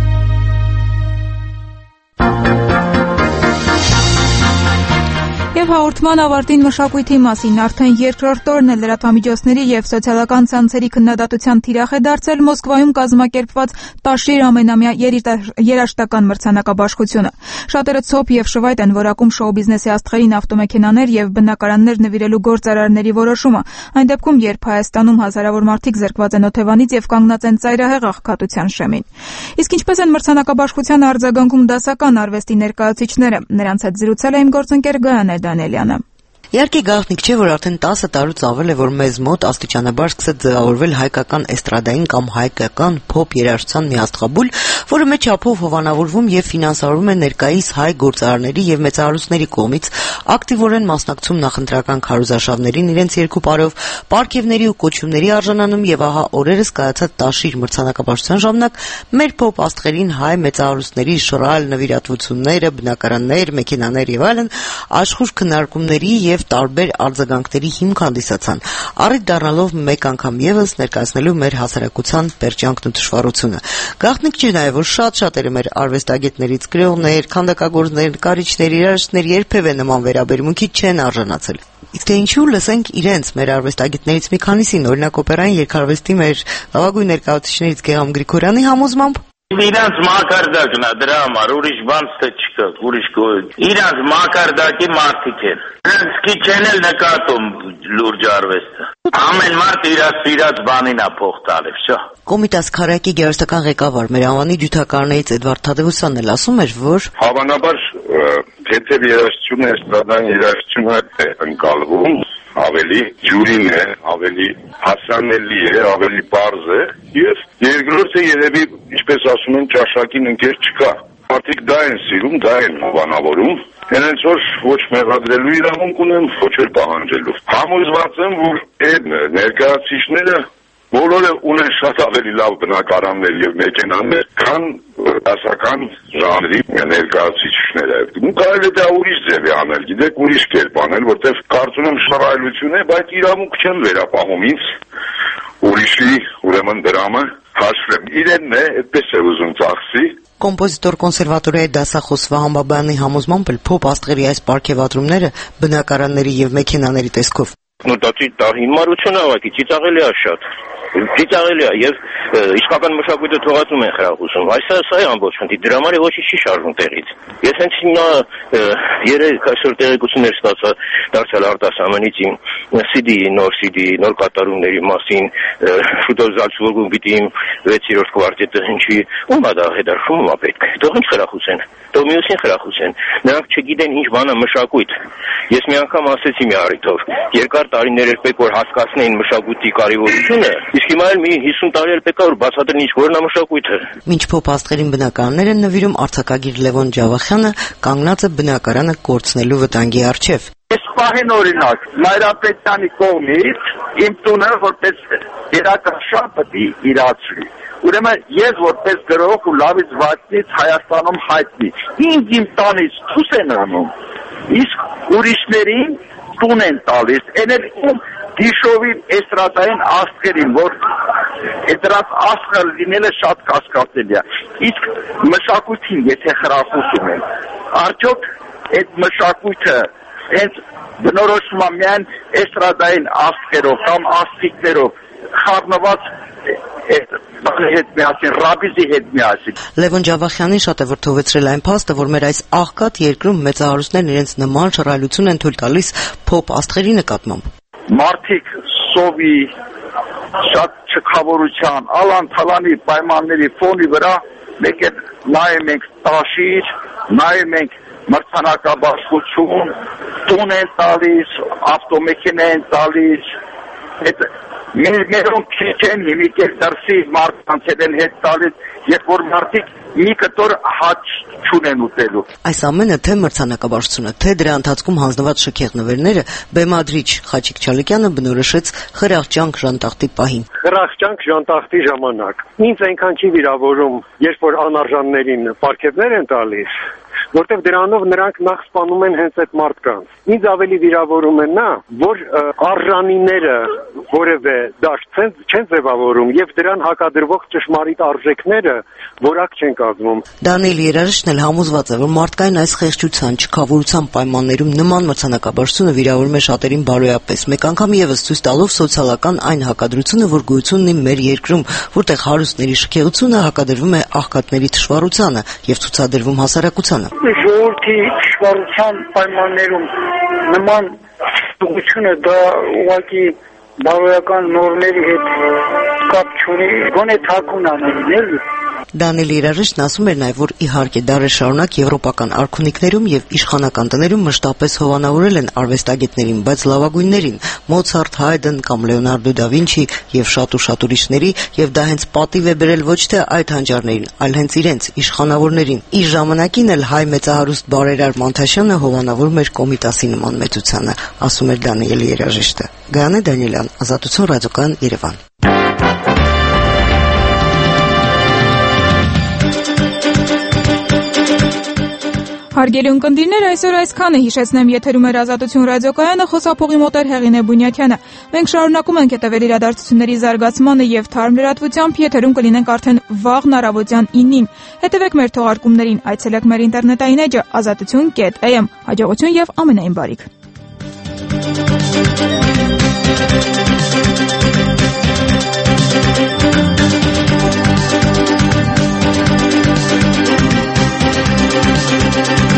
Եվ հաղորդման ավարտին մշակույթի մասին արդեն երկրորդ օրն է լրատվամիջոցների եւ սոցիալական ցանցերի քննադատության թիրախ է դարձել Մոսկվայում կազմակերպված Տաշիր ամենամյա երաժշտական մրցանակաբաշխությունը։ Շատերը ցոփ եւ շվայտ են որակում շոու բիզնեսի աստղերին ավտոմեքենաներ եւ բնակարաններ նվիրելու գործարարների որոշումը։ Այն դեպքում, երբ Հայաստանում հազարավոր մարդիկ զրկված են օթևանից եւ կանգնած են ծայրահեղ աղքատության շեմին։ Իսկ ինչպես են մրցանակաբաշխությանը արձագանքում դասական արվեստի ներկայացուցիչները, նրանց հետ զրուցել է իմ գործընկեր Գայանե Դանելյանը։ Իհարկե գաղտնիք չէ, որ արդեն տասը տարուց ավել է, որ մեզ մոտ աստիճանաբար սկսեց ձևավորվել հայկական էստրադային կամ հայկական փոփ երաժշտության մի աստղաբույլ, որը մեծ չափով հովանավորվում եւ ֆինանսավորվում է ներկայիս հայ գործարարների եւ մեծահարուստների կողմից, ակտիվորեն մասնակցում նախընտրական քարոզարշավներին իրենց երկու պարով, պարգևների ու կոչումների արժանանում եւ ահա օրերս կայացած Տաշիր մրցանակաբաշխության ժամանակ մեր փոփ աստղերին հայ մեծահարուստների շռայլ նվիրատվությունները, բնակարաններ, մեքենաներ եւ այլն աշխուժ քննարկումների եւ տարբեր արձագանքների հիմք հանդիսացան, առիթ դառնալով մեկ անգամ եւս ներկայացնելու մեր հասարակության պերճանքն ու դժվարությունը։ Գաղտնիք չէ նաեւ, որ շատ-շատերը մեր արվեստագետներից գրողներ, քանդակագործներ, նկարիչներ, երաժիշտներ երբևէ նման վերաբերմունքի չեն արժանացել։ Իսկ թե ինչու լսենք իրենց մեր արվեստագետներից մի քանիսին, օրինակ օպերային երգարվեստի մեր լավագույն ներկայացուցիչներից Գեգամ Գրիգորյանի համոզմամբ Իրանց մակարդակն է դրա համար, ուրիշ բան չկա, ուրիշ գոյ։ Իրանց մակարդակի մարդիկ են։ Նրանց քիչ են էլ նկատում լուրջ արվեստը։ Ամեն մարդ իր սիրած բանին է փող տալիս, շո։ Կոմիտաս Քարայակի գերստական ղեկավար մեր անվանի ջութակարներից Էդվարդ Թադևոսյանն էլ ասում էր, որ հավանաբար թեթև երաժշտությունը, էստրադային երաժշտությունը է ընկալվում ավելի ջուրին է, ավելի հասանելի է, ավելի պարզ է եւ երկրորդը երևի, ինչպես ասում են, ճաշակին ընկեր չկա։ Մարդիկ դա են սիրում, դա են հովանավորում, հենց որ ոչ մեղադրելու իրավունք ունեն, ոչ էլ պահանջելու։ Համոզված եմ, որ այդ ներկայացուցիչները բոլորը ունեն շատ ավելի լավ բնակարաններ եւ մեքենաներ, քան դասական ժանրի ներկայացուցիչները։ Ու կարելի է դա ուրիշ ձևի անել, գիտեք, ուրիշ կերպ անել, որտեղ կարծում եմ շռայլություն է, բայց իրավունք չեն վերապահում ինձ ուրիշի, ուրեմն դրամը հաշվեմ։ Իրենն է, այդպես է ուզում ծախսի։ Կոմպոզիտոր կոնսերվատորիայի դասախոս Վահան Բաբայանի համոզմամբ փոփ աստղերի այս պարգևատրումները բնակարանների եւ մեքենաների տեսքով Ну, դա հիմարություն է, ուղղակի ծիծաղելի է շատ։ Ծիծաղելի է եւ իսկական մշակույթը թողածում են խրախուսում։ Այսա սա է ամբողջ խնդի, դրա համար ոչինչ չի շարժվում տեղից։ Ես հենց հիմա երեք այսօր տեղեկություններ ստացա դարձյալ արտասահմանից իմ սի դի, նոր սի դի, նոր կատարումների մասին, շուտով Զալցբուրգում պիտի իմ վեցերորդ կվարտետը հնչի, ում է դա հետարքում ում է պետք։ Թող ինչ խրախուսեն, թող մյուսին խրախուսեն։ Նրանք չգիտեն ինչ բան է մշակույթ։ Ես մի անգամ ասեցի մի առիթով, երկար տարիներ էր պետք որ հասկացնեին մշակույթի կարևորությունը, իսկ հիմա էլ մի հիսուն տարի էլ պետք է որ բացատրեն ինչ որն է մշակույթը։ Մինչ փոփ աստղերին բնակարաններ են նվիրում, արձակագիր Լևոն Ջավախյանը կանգնած է բնակարանը կորցնելու վտանգի առջև։ Ես պահին օրինակ Մայրապետյանի կողմից իմ տունը որպես երակաշապ պետք է իրացվի։ Ուրեմն ես որպես գրող ու լավից վատից Հայաստանում հայտնի։ Ինձ իմ տանից ցույց են անում, իսկ ուրիշներին տուն են տալիս, էնել ում դիշովի էստրադային աստղերին, որ դրանց աստղը լինելը շատ կասկածելի է։ Իսկ մշակույթին եթե խրախուսում են, արդյոք այդ մշակույթը հենց բնորոշվում է միայն էստրադային աստղերով կամ աստղիկներով խառնված հետ միասին, ռաբիզի հետ միասին։ Լևոն Ջավախյանին շատ է վրդովեցրել այն փաստը, որ մեր այս աղքատ երկրում մեծահարուստներն իրենց նման շռայլություն են թույլ տալիս փոփ աստղերի նկատմամբ։ Մարդիկ սովի շատ չքավորության, ալան-թալանի պայմանների ֆոնի վրա մեկ է նայում ենք Տաշիր, նայում ենք մրցանակաբաշխություն, տուն են տալիս, ավտոմեքենա են տալիս, այդ մեր մերոն քիչ են հիմիկ էլ դրսի մարդկանց են հետ տալիս, երբ որ մարդիկ մի կտոր հաճ չունեն ուտելու։ Այս ամենը թե մրցանակաբաշխությունը, թե դրա ընթացքում հանձնված շքեղ նվերները բեմադրիչ Խաչիկ Չալիկյանը բնորոշեց խրախճանք ժանտախտի պահին։ Խրախճանք ժանտախտի ժամանակ ինձ այնքան չի վիրավորում, երբ որ անարժաններին պարգևներ են տալիս, որտեղ դրանով նրանք նախ սպանում են հենց այդ մարդկանց։ Ինձ ավելի վիրավորում է նա, որ արժանիները որևէ դաշտ չեն ձևավորում եւ դրան հակադրվող ճշմարիտ արժեքները որակ չեն կազմում։ Դանիել Երարիշն էլ համոզված է, որ մարդկային այս խեղճության, չքավորության պայմաններում նման մրցանակաբարձությունը վիրավորում է շատերին բարոյապես, մեկ անգամ եւս ցույց տալով սոցիալական այն հակադրությունը, որ գոյություն ունի մեր երկրում, որտեղ հարուստների շքեղությունը հակադրվում է աղքատների թշվառությանը եւ ցուցադրվում հասարակությանը։ Ժողովրդի թշվառության պայմաններում նման ստուգությունը դա ուղղակի բարոյական նորմերի հետ կապ չունի, գոնե թաքուն անելին էլի։ Դանիել Երարիշն ասում էր նաև, որ իհարկե դարեր շարունակ եվրոպական արքունիքներում եւ իշխանական տներում մշտապես հովանավորել են արվեստագետներին, բայց լավագույններին՝ Մոցարտ, Հայդեն կամ Լեոնարդո դա Վինչի եւ շատ ու շատ ուրիշների, եւ դա հենց պատիվ է բերել ոչ թե այդ հանճարներին, այլ հենց իրենց իշխանավորներին։ Իր ժամանակին էլ հայ մեծահարուստ բարերար Մանթաշյանը հովանավորում էր Կոմիտասի նման մեծությանը, ասում էր Դանիել Երարիշը։ Գայանե Դանիելյան, Ազատություն, Ռադիոկայան, Երևան։ Հարգելի ունկնդիրներ, այսօր այսքանը, հիշեցնեմ, եթերում էր Ազատություն ռադիոկայանը, խոսափողի մոտ էր Հեղինե Բունյաթյանը։ Մենք շարունակում ենք հետևել իրադարձությունների զարգացմանը եւ թարմ լրատվությամբ, եթերում կլինենք արդեն վաղն առավոտյան ինին։ Հետևեք մեր թողարկումներին, այցելեք մեր ինտերնետային էջը ազատություն կետ am։ Հաջողություն եւ ամենայն բարիք։ We'll be right back.